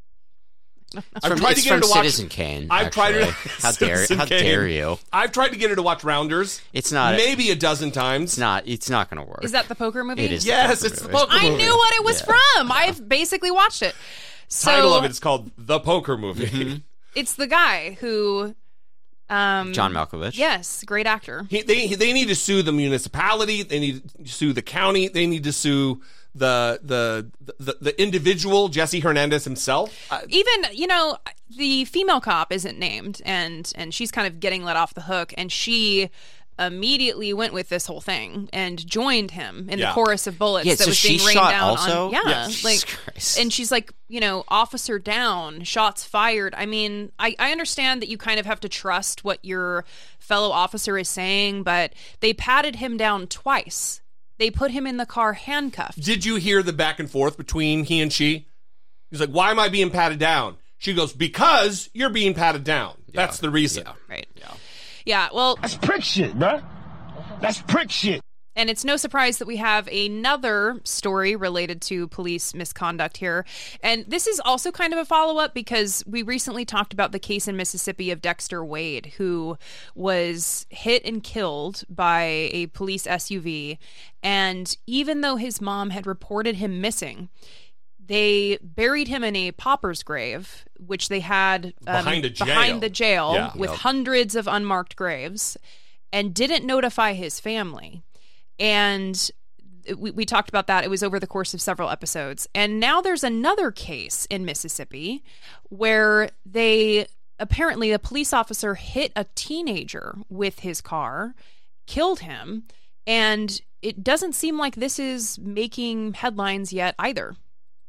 It's from, it's from Citizen Kane. I've tried to. actually. How dare Citizen how Kane. dare you? I've tried to get her to watch Rounders. It's not maybe a dozen times. It's not. It's not going to work. Is that the poker movie? It is. Yes, the it's the movie. poker I movie. knew what it was Yeah. from. I've basically watched it. So Title of it is called The Poker Movie. Mm-hmm. it's the guy who. Um, John Malkovich. Yes, great actor. He, they they need to sue the municipality. They need to sue the county. They need to sue the the the, the individual Jesse Hernandez himself. Uh, Even, you know, the female cop isn't named, and and she's kind of getting let off the hook, and she immediately went with this whole thing and joined him in Yeah. the chorus of bullets Yeah, that so was being she rained shot down also? on. Yeah, Yeah, Jesus like, Christ. and she's like, you know, officer down, shots fired. I mean, I, I understand that you kind of have to trust what your fellow officer is saying, but they patted him down twice. They put him in the car handcuffed. Did you hear the back and forth between he and she? He's like, "Why am I being patted down?" She goes, "Because you're being patted down. That's the reason." Right. Yeah. Yeah. Well, That's prick shit, bruh. That's prick shit. and it's no surprise that we have another story related to police misconduct here. And this is also kind of a follow-up because we recently talked about the case in Mississippi of Dexter Wade, who was hit and killed by a police S U V. And even though his mom had reported him missing, they buried him in a pauper's grave, which they had um, Behind a jail. behind the jail Yeah. with Yep. hundreds of unmarked graves, and didn't notify his family. And we, we talked about that. It was over the course of several episodes. And now there's another case in Mississippi where they apparently a police officer hit a teenager with his car, killed him, and it doesn't seem like this is making headlines yet either.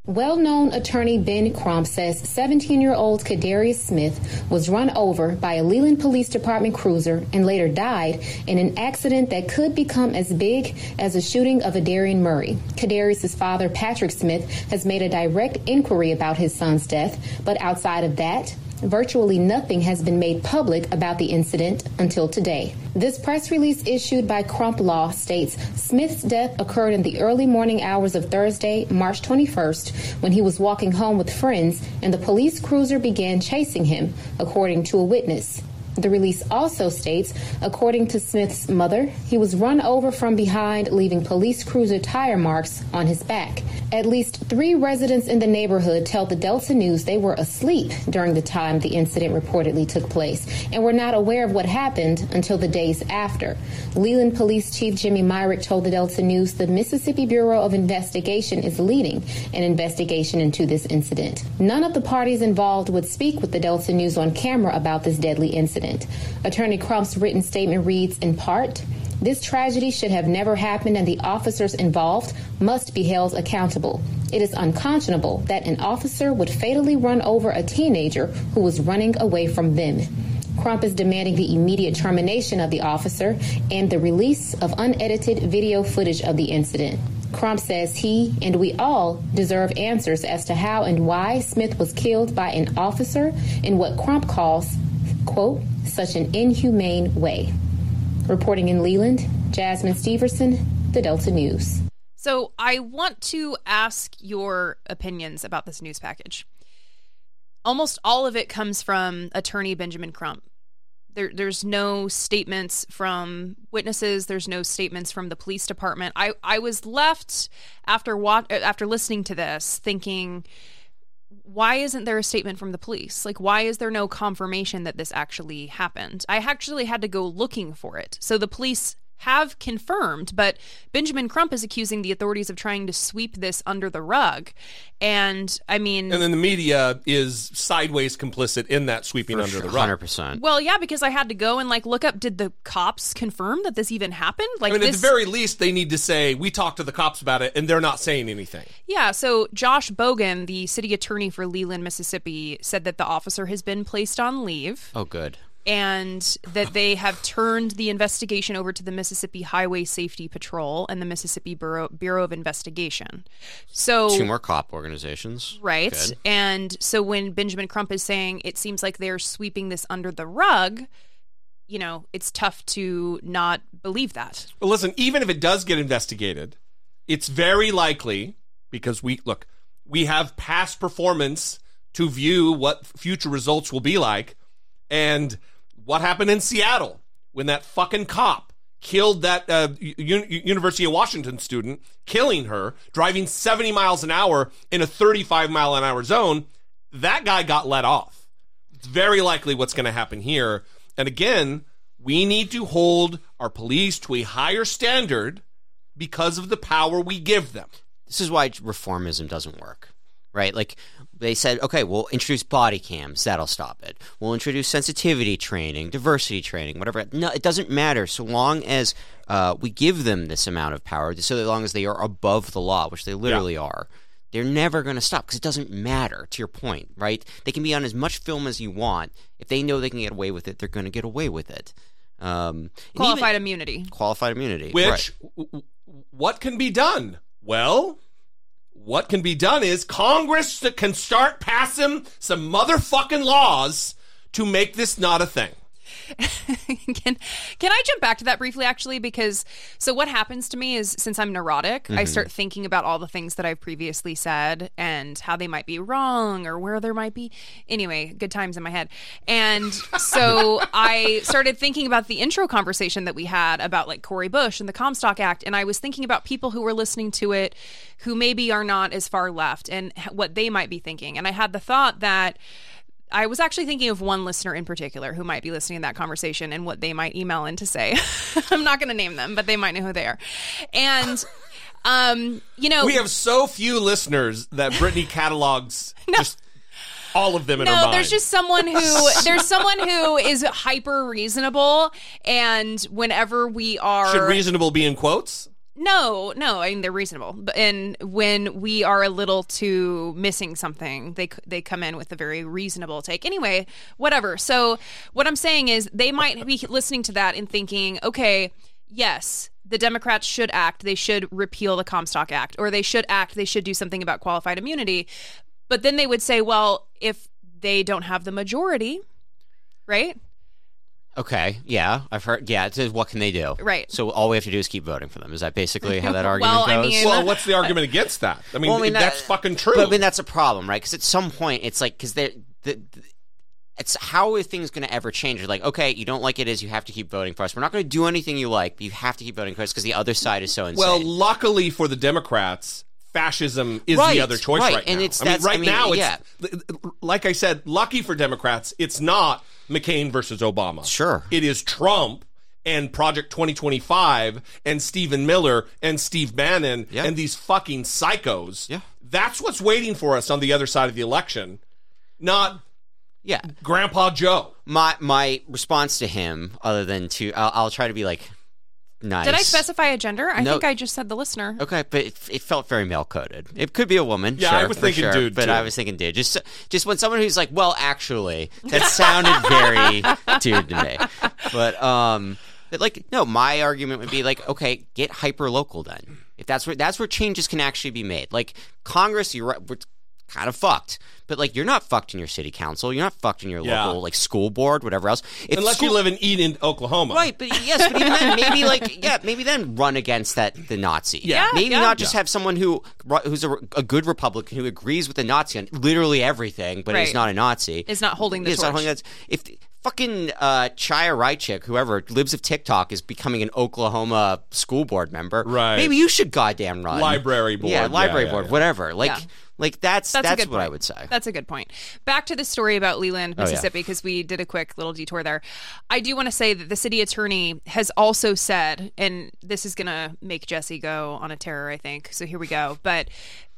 Well-known attorney Ben Crump says seventeen-year-old Kadarius Smith was run over by a Leland Police Department cruiser and later died in an accident that could become as big as the shooting of Adarian Murray. Kadarius' father, Patrick Smith, has made a direct inquiry about his son's death, but outside of that, virtually nothing has been made public about the incident until today. This press release issued by Crump Law states Smith's death occurred in the early morning hours of Thursday, March twenty-first, when he was walking home with friends and the police cruiser began chasing him, according to a witness. The release also states, according to Smith's mother, he was run over from behind, leaving police cruiser tire marks on his back. At least three residents in the neighborhood tell the Delta News they were asleep during the time the incident reportedly took place and were not aware of what happened until the days after. Leland Police Chief Jimmy Myrick told the Delta News the Mississippi Bureau of Investigation is leading an investigation into this incident. None of the parties involved would speak with the Delta News on camera about this deadly incident. Attorney Crump's written statement reads, in part, this tragedy should have never happened and the officers involved must be held accountable. It is unconscionable that an officer would fatally run over a teenager who was running away from them. Crump is demanding the immediate termination of the officer and the release of unedited video footage of the incident. Crump says he and we all deserve answers as to how and why Smith was killed by an officer in what Crump calls, quote, such an inhumane way. Reporting in Leland, Jasmine Steverson, the Delta News. So I want to ask your opinions about this news package. Almost all of it comes from attorney Benjamin Crump. There, there's no statements from witnesses. There's no statements from the police department. I, I was left after wat- after listening to this thinking, why isn't there a statement from the police? Like, why is there no confirmation that this actually happened? I actually had to go looking for it. So the police have confirmed, but Benjamin Crump is accusing the authorities of trying to sweep this under the rug. And I mean, and then the media is sideways complicit in that sweeping under sure, the rug. one hundred percent. Well, yeah, because I had to go and like look up, did the cops confirm that this even happened? Like, I mean, this... at the very least, they need to say, we talked to the cops about it, and they're not saying anything. Yeah, so Josh Bogan, the city attorney for Leland, Mississippi, said that the officer has been placed on leave. Oh, good. And that they have turned the investigation over to the Mississippi Highway Safety Patrol and the Mississippi Bureau, Bureau of Investigation. So two more cop organizations. Right. Good. And so when Benjamin Crump is saying it seems like they're sweeping this under the rug, you know, it's tough to not believe that. Well, listen, even if it does get investigated, it's very likely, because we, look, we have past performance to view what future results will be like. And what happened in Seattle when that fucking cop killed that uh, U- University of Washington student, killing her, driving seventy miles an hour in a thirty-five mile an hour zone, that guy got let off. It's very likely what's going to happen here. And again, we need to hold our police to a higher standard because of the power we give them. This is why reformism doesn't work, right? Like, they said, okay, we'll introduce body cams. That'll stop it. We'll introduce sensitivity training, diversity training, whatever. No, it doesn't matter so long as uh, we give them this amount of power, so long as they are above the law, which they literally yeah. are. They're never going to stop because it doesn't matter, to your point, right? They can be on as much film as you want. If they know they can get away with it, they're going to get away with it. Um, qualified even, immunity. Qualified immunity. Which, right. w- what can be done? Well, what can be done is Congress can start passing some motherfucking laws to make this not a thing. can can I jump back to that briefly, actually? Because so what happens to me is, since I'm neurotic, mm-hmm. I start thinking about all the things that I've previously said and how they might be wrong or where there might be. Anyway, good times in my head. And so I started thinking about the intro conversation that we had about like Cori Bush and the Comstock Act. And I was thinking about people who were listening to it who maybe are not as far left and what they might be thinking. And I had the thought that I was actually thinking of one listener in particular who might be listening to that conversation and what they might email in to say. I'm not going to name them, but they might know who they are. And, um, you know, we have so few listeners that Brittany catalogs no. just all of them in no, her mind. No, there's just someone who there's someone who is hyper reasonable, and whenever we are, should reasonable be in quotes? No, no, I mean, they're reasonable. But And when we are a little too missing something, they they come in with a very reasonable take. Anyway, whatever. So what I'm saying is they might be listening to that and thinking, okay, yes, the Democrats should act. They should repeal the Comstock Act, or they should act. They should do something about qualified immunity. But then they would say, well, if they don't have the majority, right? Okay, yeah, I've heard. Yeah, it's, what can they do? Right. So all we have to do is keep voting for them. Is that basically how that argument well, goes? I mean, well, what's the argument against that? I mean, well, I mean that's that, fucking true. But I mean, that's a problem, right? Because at some point, it's like, because the, the, it's how are things going to ever change? You're like, okay, you don't like it as you have to keep voting for us. We're not going to do anything you like, but you have to keep voting for us because the other side is so insane. Well, luckily for the Democrats, fascism is right, the other choice right, right and now. It's, I mean, that's, right I mean, now, it's yeah. like I said, lucky for Democrats, it's not McCain versus Obama. Sure. It is Trump and Project twenty twenty-five and Stephen Miller and Steve Bannon yeah. and these fucking psychos. Yeah. That's what's waiting for us on the other side of the election, not yeah. Grandpa Joe. My my response to him, other than to, I'll, I'll try to be like, nice. Did I specify a gender? I No. think I just said the listener. Okay, but it, it felt very male-coded. It could be a woman. Yeah, sure, I was for thinking sure, dude, but too. I was thinking dude. Just, just when someone who's like, well, actually, that sounded very dude to me. But um, but like, no, my argument would be like, okay, get hyper-local then. If that's where that's where changes can actually be made. Like Congress, you're right, we're kind of fucked. But like, you're not fucked in your city council. You're not fucked in your Yeah. local like school board, whatever else. If Unless school- you live in Eden, Oklahoma. Right, but yes, but even then, maybe like, yeah, maybe then run against that the Nazi. Yeah. maybe yeah. not just Yeah. have someone who who's a, a good Republican who agrees with the Nazi on literally everything, but Right. is not a Nazi. Is not holding the Is not torch. holding that. If the, fucking uh, Chaya Rychik, whoever lives of TikTok, is becoming an Oklahoma school board member, Right. maybe you should goddamn run Library board. Yeah, library Yeah, yeah, board, yeah. whatever. Like, Yeah. like that's That's, that's, a good what I point. would say. That's a good point. Back to the story about Leland, Oh, yeah. Mississippi, because we did a quick little detour there. I do want to say that the city attorney has also said, and this is going to make Jesse go on a tear, I think. So here we go. But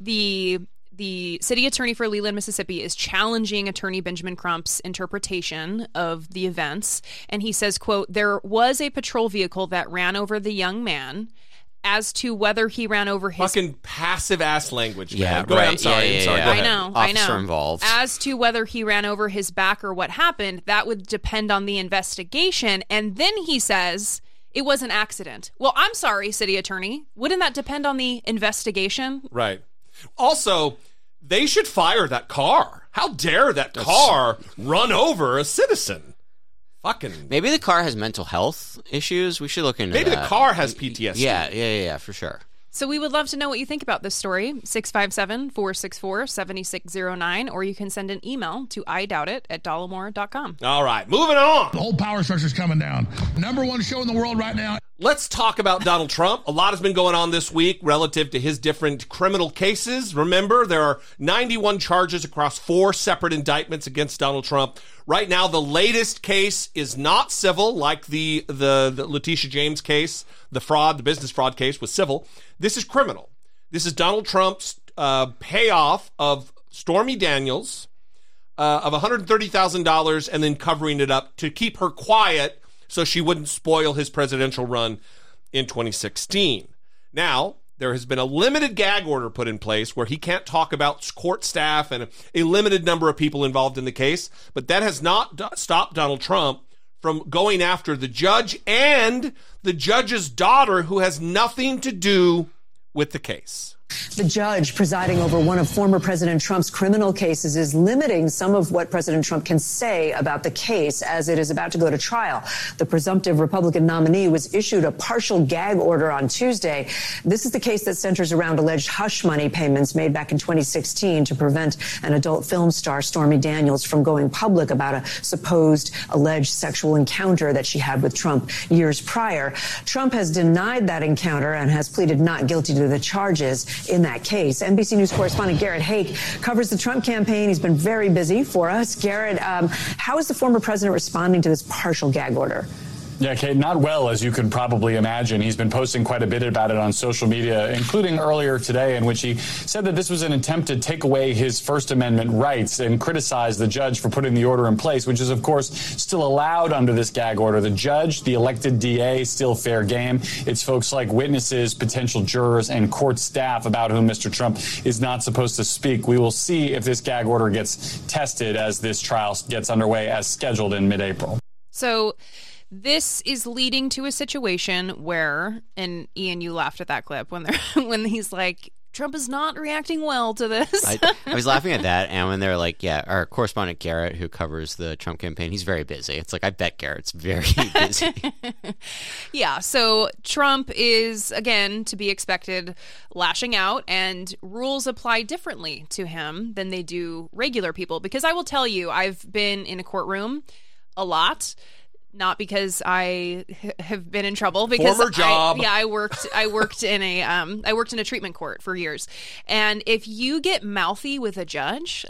the the city attorney for Leland, Mississippi, is challenging Attorney Benjamin Crump's interpretation of the events, and he says, "quote There was a patrol vehicle that ran over the young man." As to whether he ran over his Fucking passive ass language, man. Yeah, Go ahead. right. I'm sorry. Yeah, I'm yeah, sorry. yeah. Go I ahead. know, I know. Officer involved. As to whether he ran over his back or what happened, that would depend on the investigation. And then he says it was an accident. Well, I'm sorry, city attorney. Wouldn't that depend on the investigation? Right. Also, they should fire that car. How dare that car run over a citizen? Fucking. Maybe the car has mental health issues. We should look into Maybe that. the car has P T S D. Yeah, yeah, yeah, yeah, for sure. So we would love to know what you think about this story. six five seven, four six four, seven six zero nine, or you can send an email to I doubt it at dollamore dot com. All right, moving on. The whole power structure's coming down. Number one show in the world right now. Let's talk about Donald Trump. A lot has been going on this week relative to his different criminal cases. Remember, there are ninety-one charges across four separate indictments against Donald Trump. Right now, the latest case is not civil, like the, the, the Letitia James case. The fraud, the business fraud case was civil. This is criminal. This is Donald Trump's uh, payoff of Stormy Daniels uh, of one hundred thirty thousand dollars and then covering it up to keep her quiet so she wouldn't spoil his presidential run in twenty sixteen. Now, there has been a limited gag order put in place where he can't talk about court staff and a limited number of people involved in the case, but that has not d- stopped Donald Trump from going after the judge and the judge's daughter, who has nothing to do with the case. The judge presiding over one of former President Trump's criminal cases is limiting some of what President Trump can say about the case as it is about to go to trial. The presumptive Republican nominee was issued a partial gag order on Tuesday. This is the case that centers around alleged hush money payments made back in twenty sixteen to prevent an adult film star, Stormy Daniels, from going public about a supposed alleged sexual encounter that she had with Trump years prior. Trump has denied that encounter and has pleaded not guilty to the charges in that case. N B C News correspondent Garrett Hake covers the Trump campaign. He's been very busy for us. Garrett, um, how is the former president responding to this partial gag order? Yeah, Kate, not well, as you could probably imagine. He's been posting quite a bit about it on social media, including earlier today, in which he said that this was an attempt to take away his First Amendment rights and criticize the judge for putting the order in place, which is, of course, still allowed under this gag order. The judge, the elected D A, still fair game. It's folks like witnesses, potential jurors, and court staff about whom Mister Trump is not supposed to speak. We will see if this gag order gets tested as this trial gets underway as scheduled in mid-April. So this is leading to a situation where, and Ian, you laughed at that clip when they're when he's like, Trump is not reacting well to this. I, I was laughing at that, and when they're like, yeah, our correspondent Garrett, who covers the Trump campaign, he's very busy. It's like, I bet Garrett's very busy. Yeah, so Trump is, again, to be expected, lashing out, and rules apply differently to him than they do regular people. Because I will tell you, I've been in a courtroom a lot. Not because I have been in trouble, because Former job. I, yeah, I worked. I worked in a. Um, I worked in a treatment court for years, and if you get mouthy with a judge,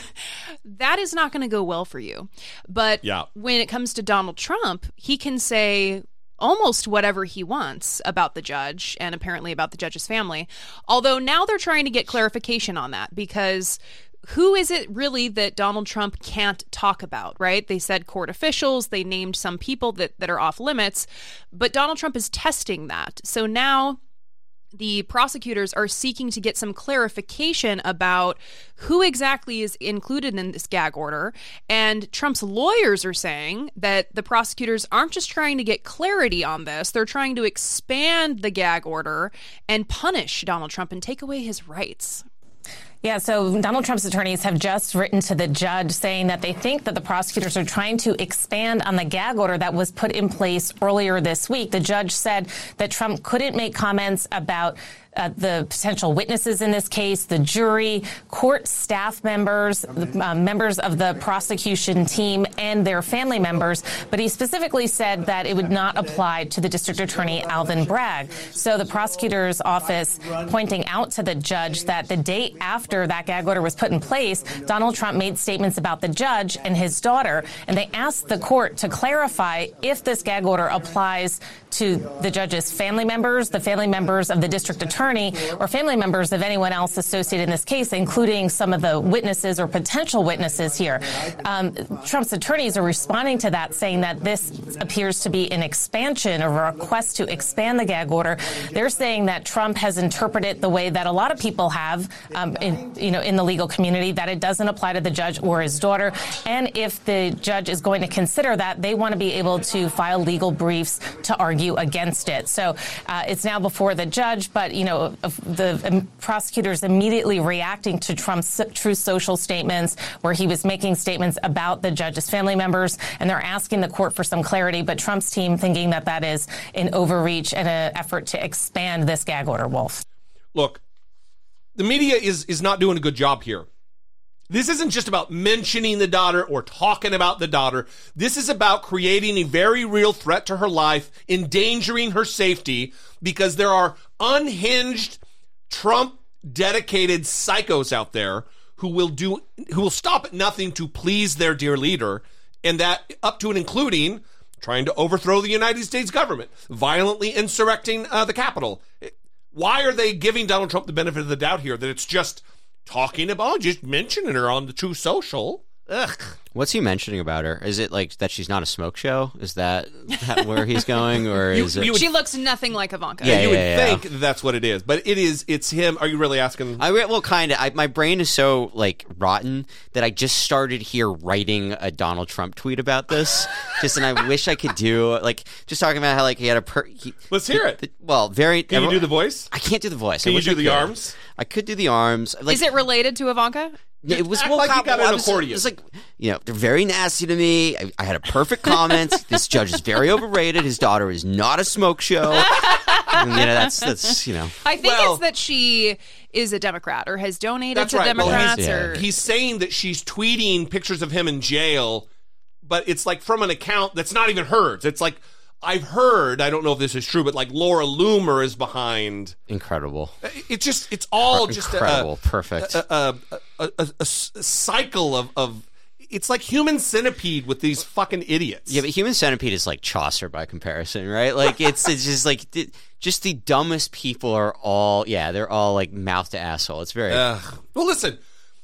that is not going to go well for you. But yeah. when it comes to Donald Trump, he can say almost whatever he wants about the judge and apparently about the judge's family. Although now they're trying to get clarification on that, because who is it really that Donald Trump can't talk about, right? They said court officials, they named some people that, that are off limits, but Donald Trump is testing that. So now the prosecutors are seeking to get some clarification about who exactly is included in this gag order. And Trump's lawyers are saying that the prosecutors aren't just trying to get clarity on this, they're trying to expand the gag order and punish Donald Trump and take away his rights. Yeah, so Donald Trump's attorneys have just written to the judge saying that they think that the prosecutors are trying to expand on the gag order that was put in place earlier this week. The judge said that Trump couldn't make comments about Uh, the potential witnesses in this case, the jury, court staff members, uh, members of the prosecution team, and their family members. But he specifically said that it would not apply to the district attorney, Alvin Bragg. So the prosecutor's office pointing out to the judge that the day after that gag order was put in place, Donald Trump made statements about the judge and his daughter, and they asked the court to clarify if this gag order applies to the judge's family members, the family members of the district attorney, or family members of anyone else associated in this case, including some of the witnesses or potential witnesses here. Um, Trump's attorneys are responding to that, saying that this appears to be an expansion or a request to expand the gag order. They're saying that Trump has interpreted the way that a lot of people have, um, in, you know, in the legal community, that it doesn't apply to the judge or his daughter. And if the judge is going to consider that, they want to be able to file legal briefs to argue against it. So uh, it's now before the judge, but, you know, the um, prosecutors immediately reacting to Trump's Truth Social statements, where he was making statements about the judge's family members, and they're asking the court for some clarity. But Trump's team thinking that that is an overreach and an effort to expand this gag order, Wolf. Look, the media is is not doing a good job here. This isn't just about mentioning the daughter or talking about the daughter. This is about creating a very real threat to her life, endangering her safety, because there are unhinged, Trump-dedicated psychos out there who will do, who will stop at nothing to please their dear leader, and that up to and including trying to overthrow the United States government, violently insurrecting uh, the Capitol. Why are they giving Donald Trump the benefit of the doubt here that it's just talking about, just mentioning her on the Truth Social? Ugh. What's he mentioning about her? Is it like that she's not a smoke show? Is that, that where he's going, or is you, it? you would, she looks nothing like Ivanka. Yeah, you would yeah, yeah. think that's what it is, but it is. It's him. Are you really asking? I re- well, kind of. My brain is so like rotten that I just started here writing a Donald Trump tweet about this. Just and I wish I could do like just talking about how like he had a. Per- he, Let's hear it. The, well, very. Can you do the voice? I can't do the voice. Can I you wish do I the could. arms? I could do the arms. Like, is it related to Ivanka? Yeah, it was Act well, like you got well, an was, accordion. It was like, you know, they're very nasty to me. I, I had a perfect comment. This judge is very overrated. His daughter is not a smoke show. And, you know, that's that's you know. I think well, it's that she is a Democrat or has donated that's to right. Democrats. Well, he's, or yeah. he's saying that she's tweeting pictures of him in jail, but it's like from an account that's not even hers. It's like, I've heard, I don't know if this is true, but like Laura Loomer is behind. Incredible. It's just, it's all Per- just incredible, a, perfect. A, a, a, a, a, a cycle of, of it's like Human Centipede with these fucking idiots. Yeah, but Human Centipede is like Chaucer by comparison, right? Like it's it's just like just the dumbest people are all yeah, they're all like mouth to asshole. It's very uh, well. Listen,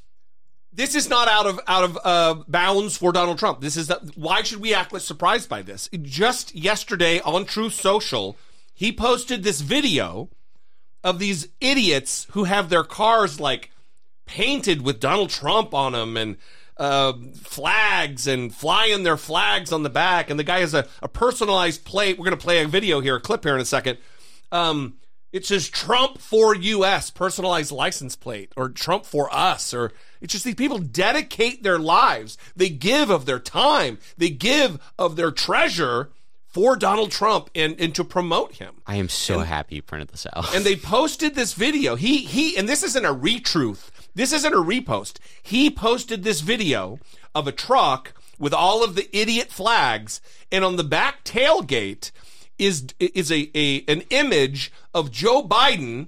this is not out of out of uh, bounds for Donald Trump. This is the, why should we act like surprised by this? Just yesterday on Truth Social, he posted this video of these idiots who have their cars like painted with Donald Trump on them and uh, flags and flying their flags on the back. And the guy has a, a personalized plate. We're going to play a video here, a clip here in a second. Um, it says Trump for U S, personalized license plate, or Trump for us, or it's just these people dedicate their lives. They give of their time. They give of their treasure for Donald Trump and, and to promote him. I am so and, happy you printed this out. And they posted this video. He he and this isn't a retruth. This isn't a repost. He posted this video of a truck with all of the idiot flags, and on the back tailgate is is a, a an image of Joe Biden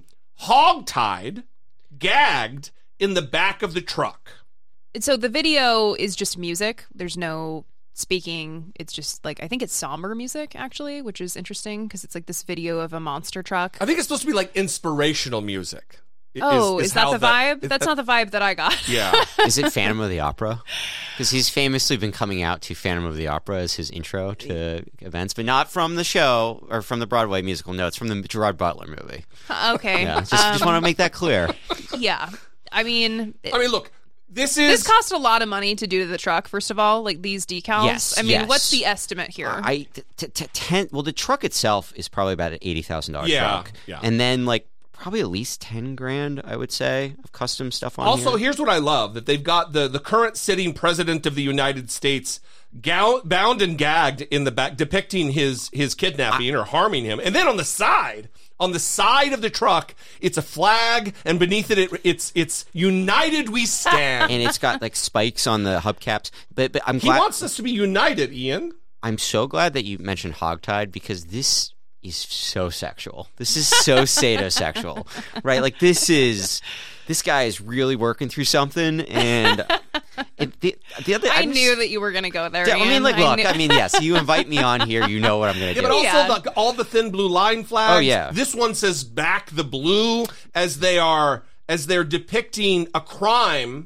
hogtied, gagged in the back of the truck. So the video is just music. There's no speaking. It's just like, I think it's somber music actually, which is interesting because it's like this video of a monster truck. I think it's supposed to be like inspirational music. Oh, is, is, is that the that, vibe? That's that, not the vibe that I got. Yeah. Is it Phantom of the Opera? Because he's famously been coming out to Phantom of the Opera as his intro to events, but not from the show or from the Broadway musical. No, it's from the Gerard Butler movie. Okay. Yeah, just, um, just want to make that clear. Yeah. I mean... I mean, look, this is... This cost a lot of money to do to the truck, first of all, like these decals. Yes, I mean, yes. what's the estimate here? Uh, I t- t- ten, well, the truck itself is probably about an eighty thousand dollars yeah, truck. Yeah. And then, like, probably at least ten grand, I would say, of custom stuff on also, here. here's what I love, that they've got the, the current sitting president of the United States gow- bound and gagged in the back, depicting his, his kidnapping I, or harming him. And then on the side, on the side of the truck, it's a flag, and beneath it, it it's it's United We Stand. And it's got, like, spikes on the hubcaps. But, but I'm He glad- wants us to be united, Ian. I'm so glad that you mentioned hogtied, because this is so sexual. This is so sadosexual, right? Like this is, this guy is really working through something, and it, the the other. I I'm knew just, that you were going to go there. Yeah, I mean, like, look, I, I mean, yes, you invite me on here, you know what I'm going to yeah, do. But also, yeah. like, all the thin blue line flags. Oh yeah. This one says "Back the Blue" as they are as they're depicting a crime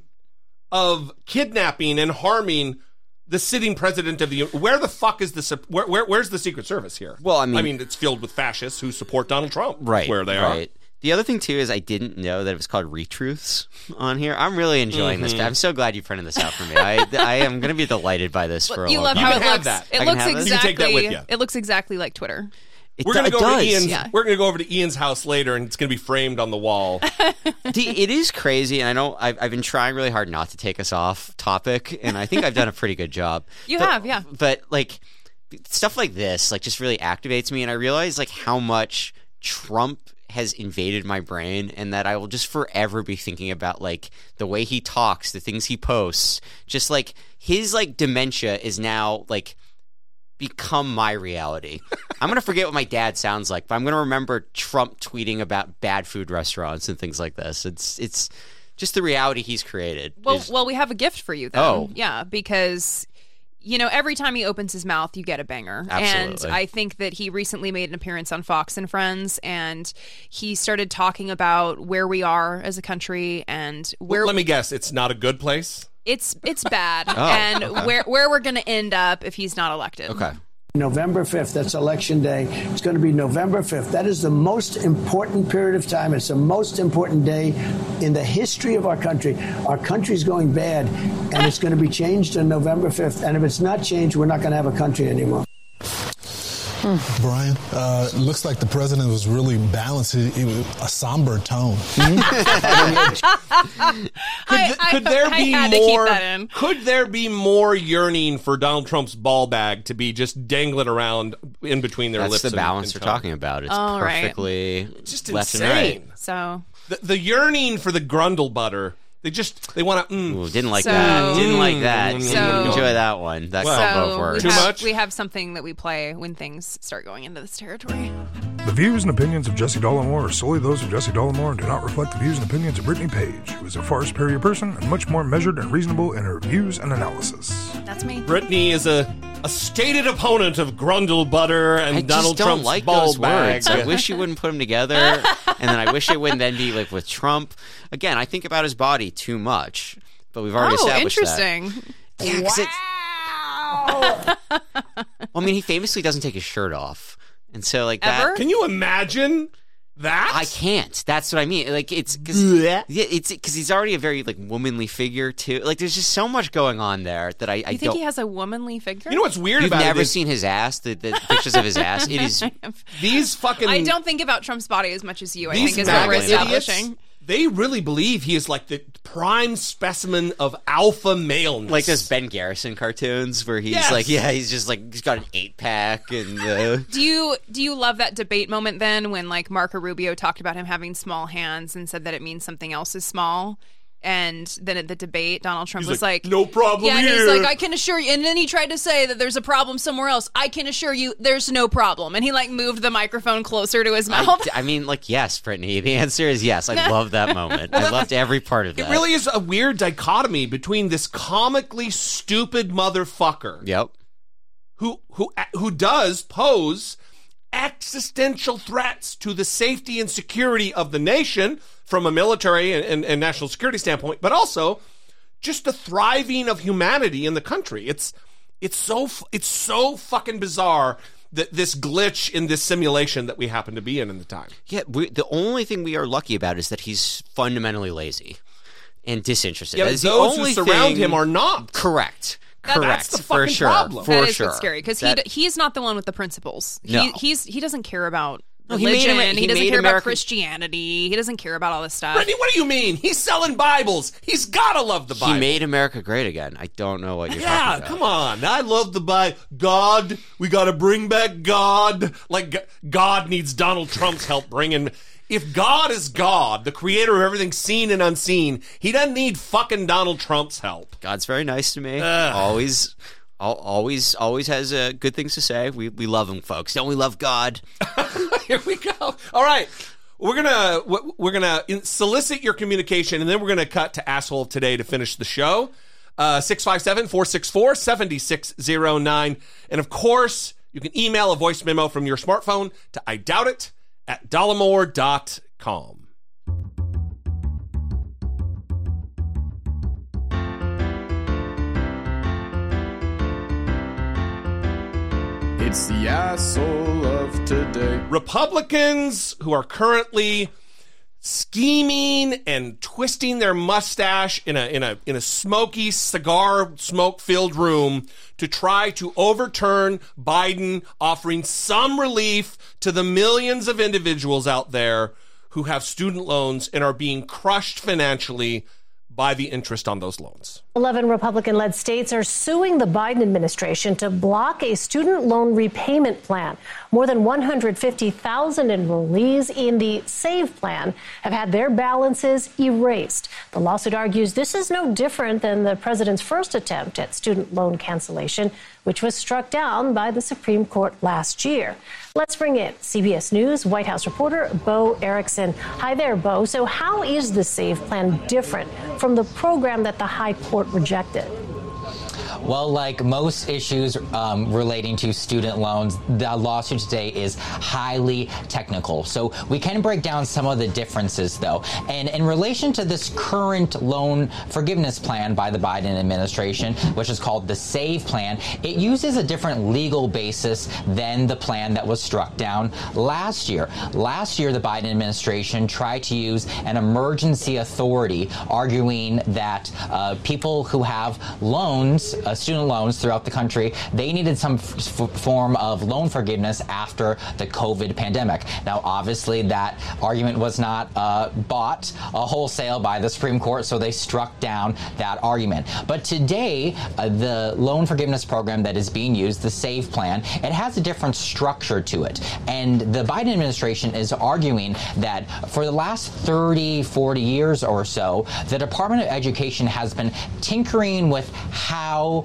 of kidnapping and harming the sitting president of the... Where the fuck is the... Where, where, where's the Secret Service here? Well, I mean... I mean, it's filled with fascists who support Donald Trump. Right. Where they right. are. The other thing, too, is I didn't know that it was called Retruths on here. I'm really enjoying mm-hmm. this. I'm so glad you printed this out for me. I, I am going to be delighted by this for a you long love time. how You it can have looks. that. It I looks can have exactly. this? You can take that with you. It looks exactly like Twitter. It We're gonna do- go over does. to Ian's. Yeah. We're gonna go over to Ian's house later, and it's gonna be framed on the wall. It is crazy, and I know I've, I've been trying really hard not to take us off topic, and I think I've done a pretty good job. You but, have, yeah. But like stuff like this, like just really activates me, and I realize like how much Trump has invaded my brain, and that I will just forever be thinking about like the way he talks, the things he posts, just like his like dementia is now like become my reality. I'm going to forget what my dad sounds like, but I'm going to remember Trump tweeting about bad food restaurants and things like this. It's it's just the reality he's created. Well, is- well, we have a gift for you then. Oh. Yeah, because you know, every time he opens his mouth, you get a banger. Absolutely. And I think that he recently made an appearance on Fox and Friends, and he started talking about where we are as a country and where Let me guess, it's not a good place? it's it's bad, Oh, and okay. where where we're going to end up if he's not elected. Okay. November fifth, that's election day. It's going to be November fifth. That is the most important period of time. It's the most important day in the history of our country. Our country's going bad, and it's going to be changed on November fifth. And if it's not changed, we're not going to have a country anymore. Brian, uh, looks like the president was really balanced. It, it was a somber tone. Could, I- could I- there I be had to keep more? that in. Could there be more yearning for Donald Trump's ball bag to be just dangling around in between their That's lips? the and- balance and we're tongue? talking about. It's All right. perfectly Just left insane. and right. So The, the yearning for the Grundle butter. They just they want to. Mm. Ooh, didn't like So- that. Didn't like that. So- Didn't enjoy that one. That Well, combo of so we words. Too have, much? we have something that we play when things start going into this territory. The views and opinions of Jesse Dollemore are solely those of Jesse Dollemore and do not reflect the views and opinions of Brittany Page, who is a far superior person and much more measured and reasonable in her views and analysis. That's me. Brittany is a, a stated opponent of Grundle butter and I Donald just don't Trump's like ball those bag. words. I wish you wouldn't put them together, and then I wish it wouldn't then be like with Trump. Again, I think about his body too much, but we've already oh, established interesting. that. Yeah, wow. Well, I mean, he famously doesn't take his shirt off, and so like Ever? that. Can you imagine that? I can't. That's what I mean. Like it's because yeah, it's because he's already a very like womanly figure too. Like there's just so much going on there that I, I You think don't. he has a womanly figure? You know what's weird You've about never it is seen his ass. The, the pictures of his ass. It is these fucking. I don't think about Trump's body as much as you. I these think is what we're MAGA idiots, establishing. They really believe he is like the prime specimen of alpha maleness. like those Ben Garrison cartoons where he's Yes. like, yeah, he's just like he's got an eight pack and. Uh, Do you do you love that debate moment then when like Marco Rubio talked about him having small hands and said that it means something else is small? And then at the debate, Donald Trump He's was like, like, "No problem Yeah, here." he's like, I can assure you. And then he tried to say that there's a problem somewhere else. I can assure you there's no problem. And he like moved the microphone closer to his mouth. I, I mean, like, yes, Brittany. The answer is yes. I love that moment. I loved every part of that. It really is a weird dichotomy between this comically stupid motherfucker. Yep. Who who who does pose existential threats to the safety and security of the nation from a military and, and, and national security standpoint, but also just the thriving of humanity in the country. It's it's so it's so fucking bizarre that this glitch in this simulation that we happen to be in in the time. Yeah, we, the only thing we are lucky about is that he's fundamentally lazy and disinterested. Yeah, That but is the those who only surround thing- him are not. Correct. That- Correct. that's the for fucking sure. problem. For That is sure. what's scary because he That- d- he's not the one with the principles. No. He he's he doesn't care about No, he made religion. Amer- He, he doesn't made care about America- Christianity. He doesn't care about all this stuff. Brittany, what do you mean? He's selling Bibles. He's gotta love the Bible. He made America great again. I don't know what you're Yeah, talking about. come on. I love the Bible. God, we got to bring back God. Like, G- God needs Donald Trump's help bringing. If God is God, the creator of everything seen and unseen, he doesn't need fucking Donald Trump's help. God's very nice to me. Ugh. Always, al- always, always has uh, good things to say. We we love him, folks. Don't we love God? Here we go. All right. We're gonna we're gonna solicit your communication, and then we're gonna cut to asshole today to finish the show. Uh, six five seven, four six four, seven six zero nine, and of course you can email a voice memo from your smartphone to I doubt it at dollemore dot com. It's the asshole of today. Republicans who are currently scheming and twisting their mustache in a in a in a smoky cigar smoke filled room to try to overturn Biden offering some relief to the millions of individuals out there who have student loans and are being crushed financially by the interest on those loans. eleven Republican-led states are suing the Biden administration to block a student loan repayment plan. More than one hundred fifty thousand enrollees in the SAVE plan have had their balances erased. The lawsuit argues this is no different than the president's first attempt at student loan cancellation, which was struck down by the Supreme Court last year. Let's bring in C B S News White House reporter Bo Erickson. Hi there, Bo. So how is the SAVE plan different from the program that the High Court rejected? Well, like most issues um, relating to student loans, the lawsuit today is highly technical. So we can break down some of the differences, though. And in relation to this current loan forgiveness plan by the Biden administration, which is called the SAVE plan, it uses a different legal basis than the plan that was struck down last year. Last year, the Biden administration tried to use an emergency authority, arguing that uh, people who have loans, uh, student loans throughout the country, they needed some f- f- form of loan forgiveness after the COVID pandemic. Now, obviously, that argument was not uh, bought uh, wholesale by the Supreme Court, so they struck down that argument. But today, uh, the loan forgiveness program that is being used, the SAVE plan, it has a different structure to it. And the Biden administration is arguing that for the last thirty, forty years or so, the Department of Education has been tinkering with how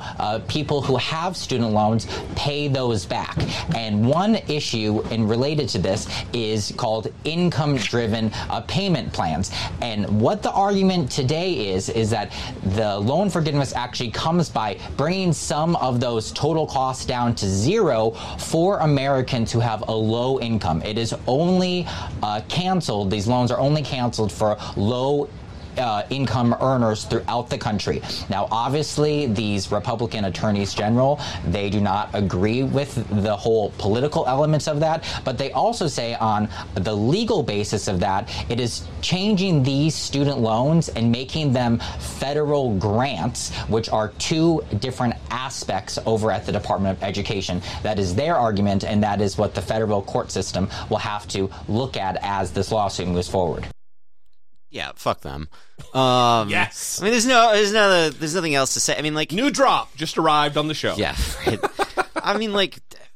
uh, people who have student loans pay those back. And one issue in related to this is called income-driven uh, payment plans. And what the argument today is, is that the loan forgiveness actually comes by bringing some of those total costs down to zero for Americans who have a low income. It is only uh, canceled, these loans are only canceled for low Uh, income earners throughout the country. Now, obviously, these Republican attorneys general, they do not agree with the whole political elements of that, but they also say on the legal basis of that, it is changing these student loans and making them federal grants, which are two different aspects over at the Department of Education. That is their argument, and that is what the federal court system will have to look at as this lawsuit moves forward. Yeah, fuck them. Um, yes. I mean, there's no, there's no, there's nothing else to say. I mean, like, new drop just arrived on the show. Yeah. Right. I mean, like,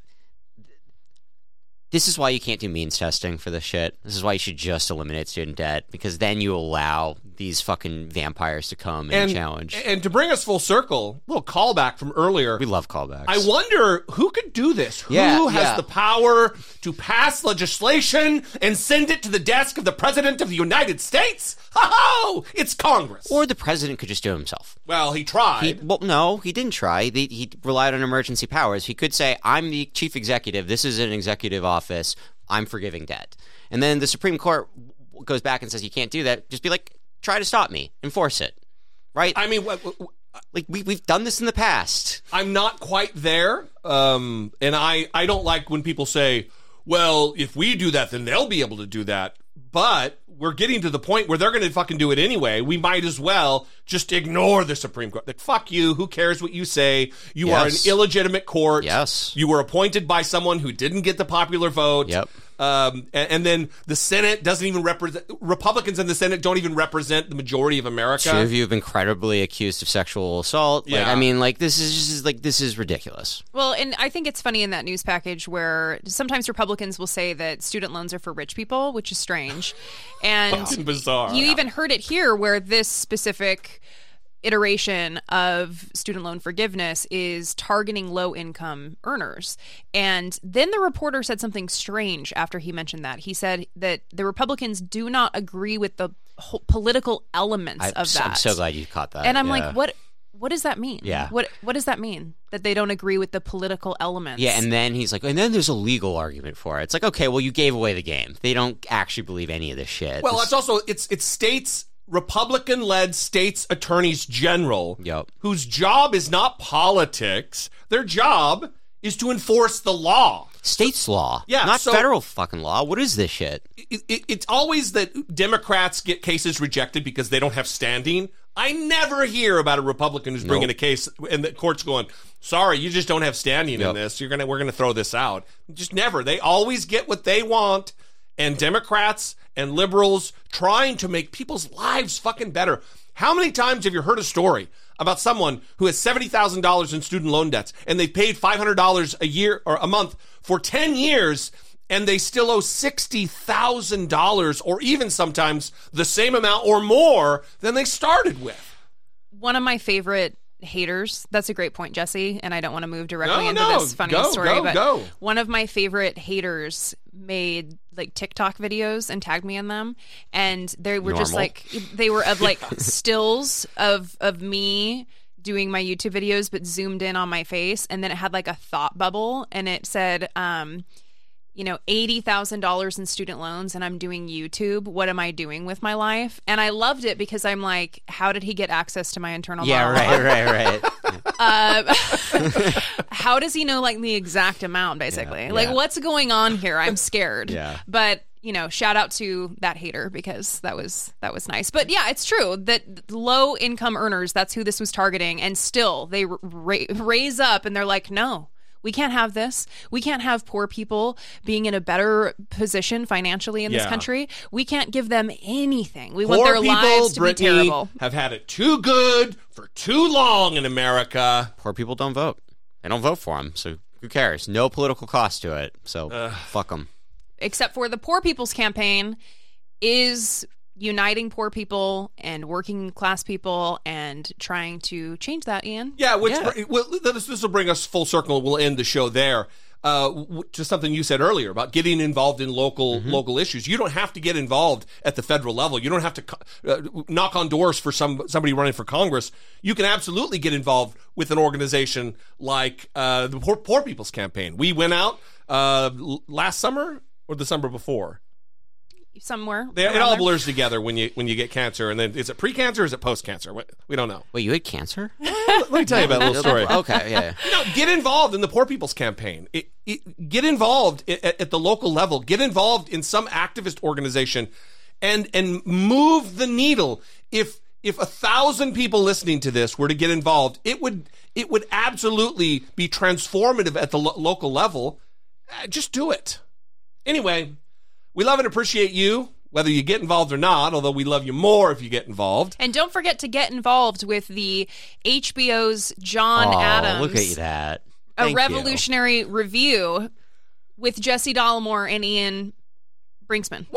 this is why you can't do means testing for this shit. This is why you should just eliminate student debt, because then you allow these fucking vampires to come and, And, challenge. and to bring us full circle, a little callback from earlier. We love callbacks. I wonder who could do this. Yeah, who has yeah. the power to pass legislation and send it to the desk of the President of the United States? Ho-ho! It's Congress. Or the president could just do it himself. Well, he tried. He, well, no, he didn't try. He, he relied on emergency powers. He could say, I'm the chief executive. This is an executive office. I'm forgiving debt. And then the Supreme Court goes back and says, you can't do that. Just be like, try to stop me. Enforce it. Right? I mean, what, what, like we, we've done this in the past. I'm not quite there. Um, and I, I don't like when people say, well, if we do that, then they'll be able to do that. But we're getting to the point where they're going to fucking do it anyway. We might as well just ignore the Supreme Court. Like, fuck you. Who cares what you say? You Yes. are an illegitimate court. Yes. You were appointed by someone who didn't get the popular vote. Yep. Um, and, and then the Senate doesn't even represent, Republicans in the Senate don't even represent the majority of America. Two of you have been credibly accused of sexual assault. Like, Yeah. I mean, like, this is just like, this is ridiculous. Well, and I think it's funny in that news package where sometimes Republicans will say that student loans are for rich people, which is strange. And Fucking bizarre. You even heard it here where this specific iteration of student loan forgiveness is targeting low-income earners. And then the reporter said something strange after he mentioned that. He said that the Republicans do not agree with the whole political elements I, of that. I'm so glad you caught that. And I'm Yeah. like, what what does that mean? Yeah. What what does that mean? That they don't agree with the political elements? Yeah, and then he's like, and then there's a legal argument for it. It's like, okay, well, you gave away the game. They don't actually believe any of this shit. Well, This- it's also, it's, it's states, Republican-led states attorneys general, Yep. whose job is not politics. Their job is to enforce the law. States law, Yeah, not so- federal fucking law. What is this shit? It, it, it's always that Democrats get cases rejected because they don't have standing. I never hear about a Republican who's bringing Nope. a case and the court's going, sorry, you just don't have standing Yep. in this. You're gonna, we're gonna throw this out. Just never. They always get what they want. And Democrats and liberals trying to make people's lives fucking better. How many times have you heard a story about someone who has seventy thousand dollars in student loan debts and they paid five hundred dollars a year or a month for ten years and they still owe sixty thousand dollars or even sometimes the same amount or more than they started with? One of my favorite haters, that's a great point, Jesse, and I don't want to move directly No, into no, this funny go, story, go, but go. one of my favorite haters made like TikTok videos and tagged me in them, and they were just Normal. like, they were of like stills of of me doing my YouTube videos but zoomed in on my face, and then it had like a thought bubble and it said um you know, eighty thousand dollars in student loans and I'm doing YouTube. What am I doing with my life? And I loved it because I'm like, how did he get access to my internal Yeah, monologue? right, right, right. Uh, how does he know like the exact amount, basically? Yeah, like, yeah. what's going on here? I'm scared. Yeah. But, you know, shout out to that hater because that was that was nice. But yeah, it's true that low income earners, that's who this was targeting. And still they ra- raise up and they're like, no. We can't have this. We can't have poor people being in a better position financially in this Yeah. country. We can't give them anything. We Poor want their people, lives to Brittany, be terrible. have had it too good for too long in America. Poor people don't vote. They don't vote for him, so who cares? No political cost to it, so fuck them. Except for the Poor People's Campaign is uniting poor people and working class people and trying to change that, Ian. Yeah, which yeah. Well, this, this will bring us full circle. We'll end the show there. Uh, to something you said earlier about getting involved in local mm-hmm. local issues. You don't have to get involved at the federal level. You don't have to uh, knock on doors for some somebody running for Congress. You can absolutely get involved with an organization like uh, the Poor, Poor People's Campaign. We went out uh, last summer or the summer before. Somewhere. They, it all there. blurs together when you when you get cancer. And then is it pre-cancer or is it post-cancer? We don't know. Wait, you had cancer? Let me tell you about a little story. Okay, yeah. No, get involved in the Poor People's Campaign. It, it, get involved at, at the local level. Get involved in some activist organization and and move the needle. If if a thousand people listening to this were to get involved, it would it would absolutely be transformative at the lo- local level. Uh, just do it. Anyway, we love and appreciate you, whether you get involved or not, although we love you more if you get involved. And don't forget to get involved with the H B O's John oh, Adams. Look at that. Thank a revolutionary you. review with Jesse Dollemore and Ian Brinksman.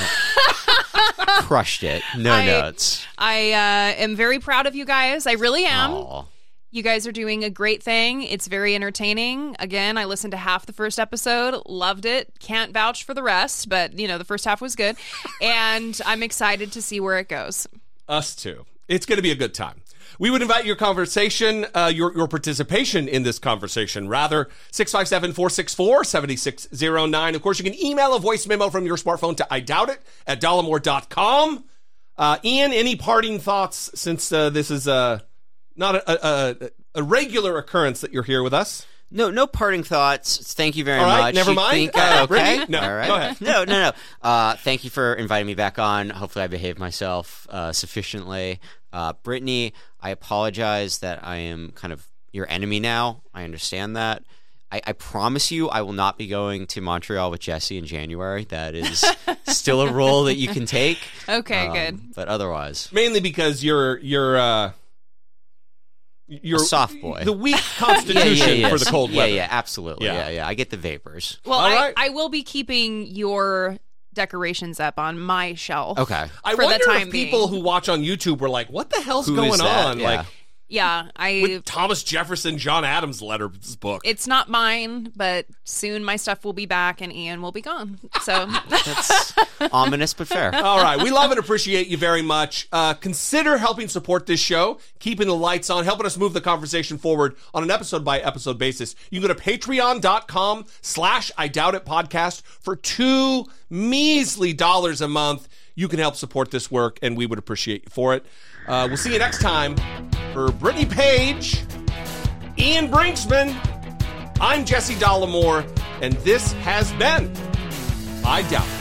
Crushed it. No I, notes. I uh, am very proud of you guys. I really am. Aww. You guys are doing a great thing. It's very entertaining. Again, I listened to half the first episode, loved it. Can't vouch for the rest, but, you know, the first half was good. And I'm excited to see where it goes. Us too. It's going to be a good time. We would invite your conversation, uh, your your participation in this conversation, rather. six five seven, four six four, seven six zero nine. Of course, you can email a voice memo from your smartphone to I doubt it at dollemore dot com. Uh, Ian, any parting thoughts since uh, this is... Uh, Not a, a, a regular occurrence that you're here with us. No, no parting thoughts. Thank you very All right, much. Never you mind. Think, uh, okay. okay. No, All right. Go ahead. No, no, no. Uh, thank you for inviting me back on. Hopefully, I behaved myself uh, sufficiently. Uh, Brittany, I apologize that I am kind of your enemy now. I understand that. I, I promise you, I will not be going to Montreal with Jesse in January. That is still a role that you can take. Okay, um, good. But otherwise, mainly because you're you're. Uh... You're a soft boy. The weak constitution yeah, yeah, yeah. for the cold weather. Yeah, yeah, absolutely. Yeah, yeah, yeah. I get the vapors. Well, All I, right. I will be keeping your decorations up on my shelf. Okay. I for wonder the time if people being. who watch on YouTube were like, what the hell's Who going is that? on? Yeah. Like, Yeah, I. with Thomas Jefferson, John Adams' letters book. It's not mine, but soon my stuff will be back and Ian will be gone. So That's ominous but fair. All right. We love and appreciate you very much. Uh, consider helping support this show, keeping the lights on, helping us move the conversation forward on an episode-by-episode basis. You can go to patreon.com slash I Doubt It podcast for two measly dollars a month. You can help support this work, and we would appreciate you for it. Uh, we'll see you next time. For Brittany Page, Ian Brinksman, I'm Jesse Dollemore, and this has been I Doubt It.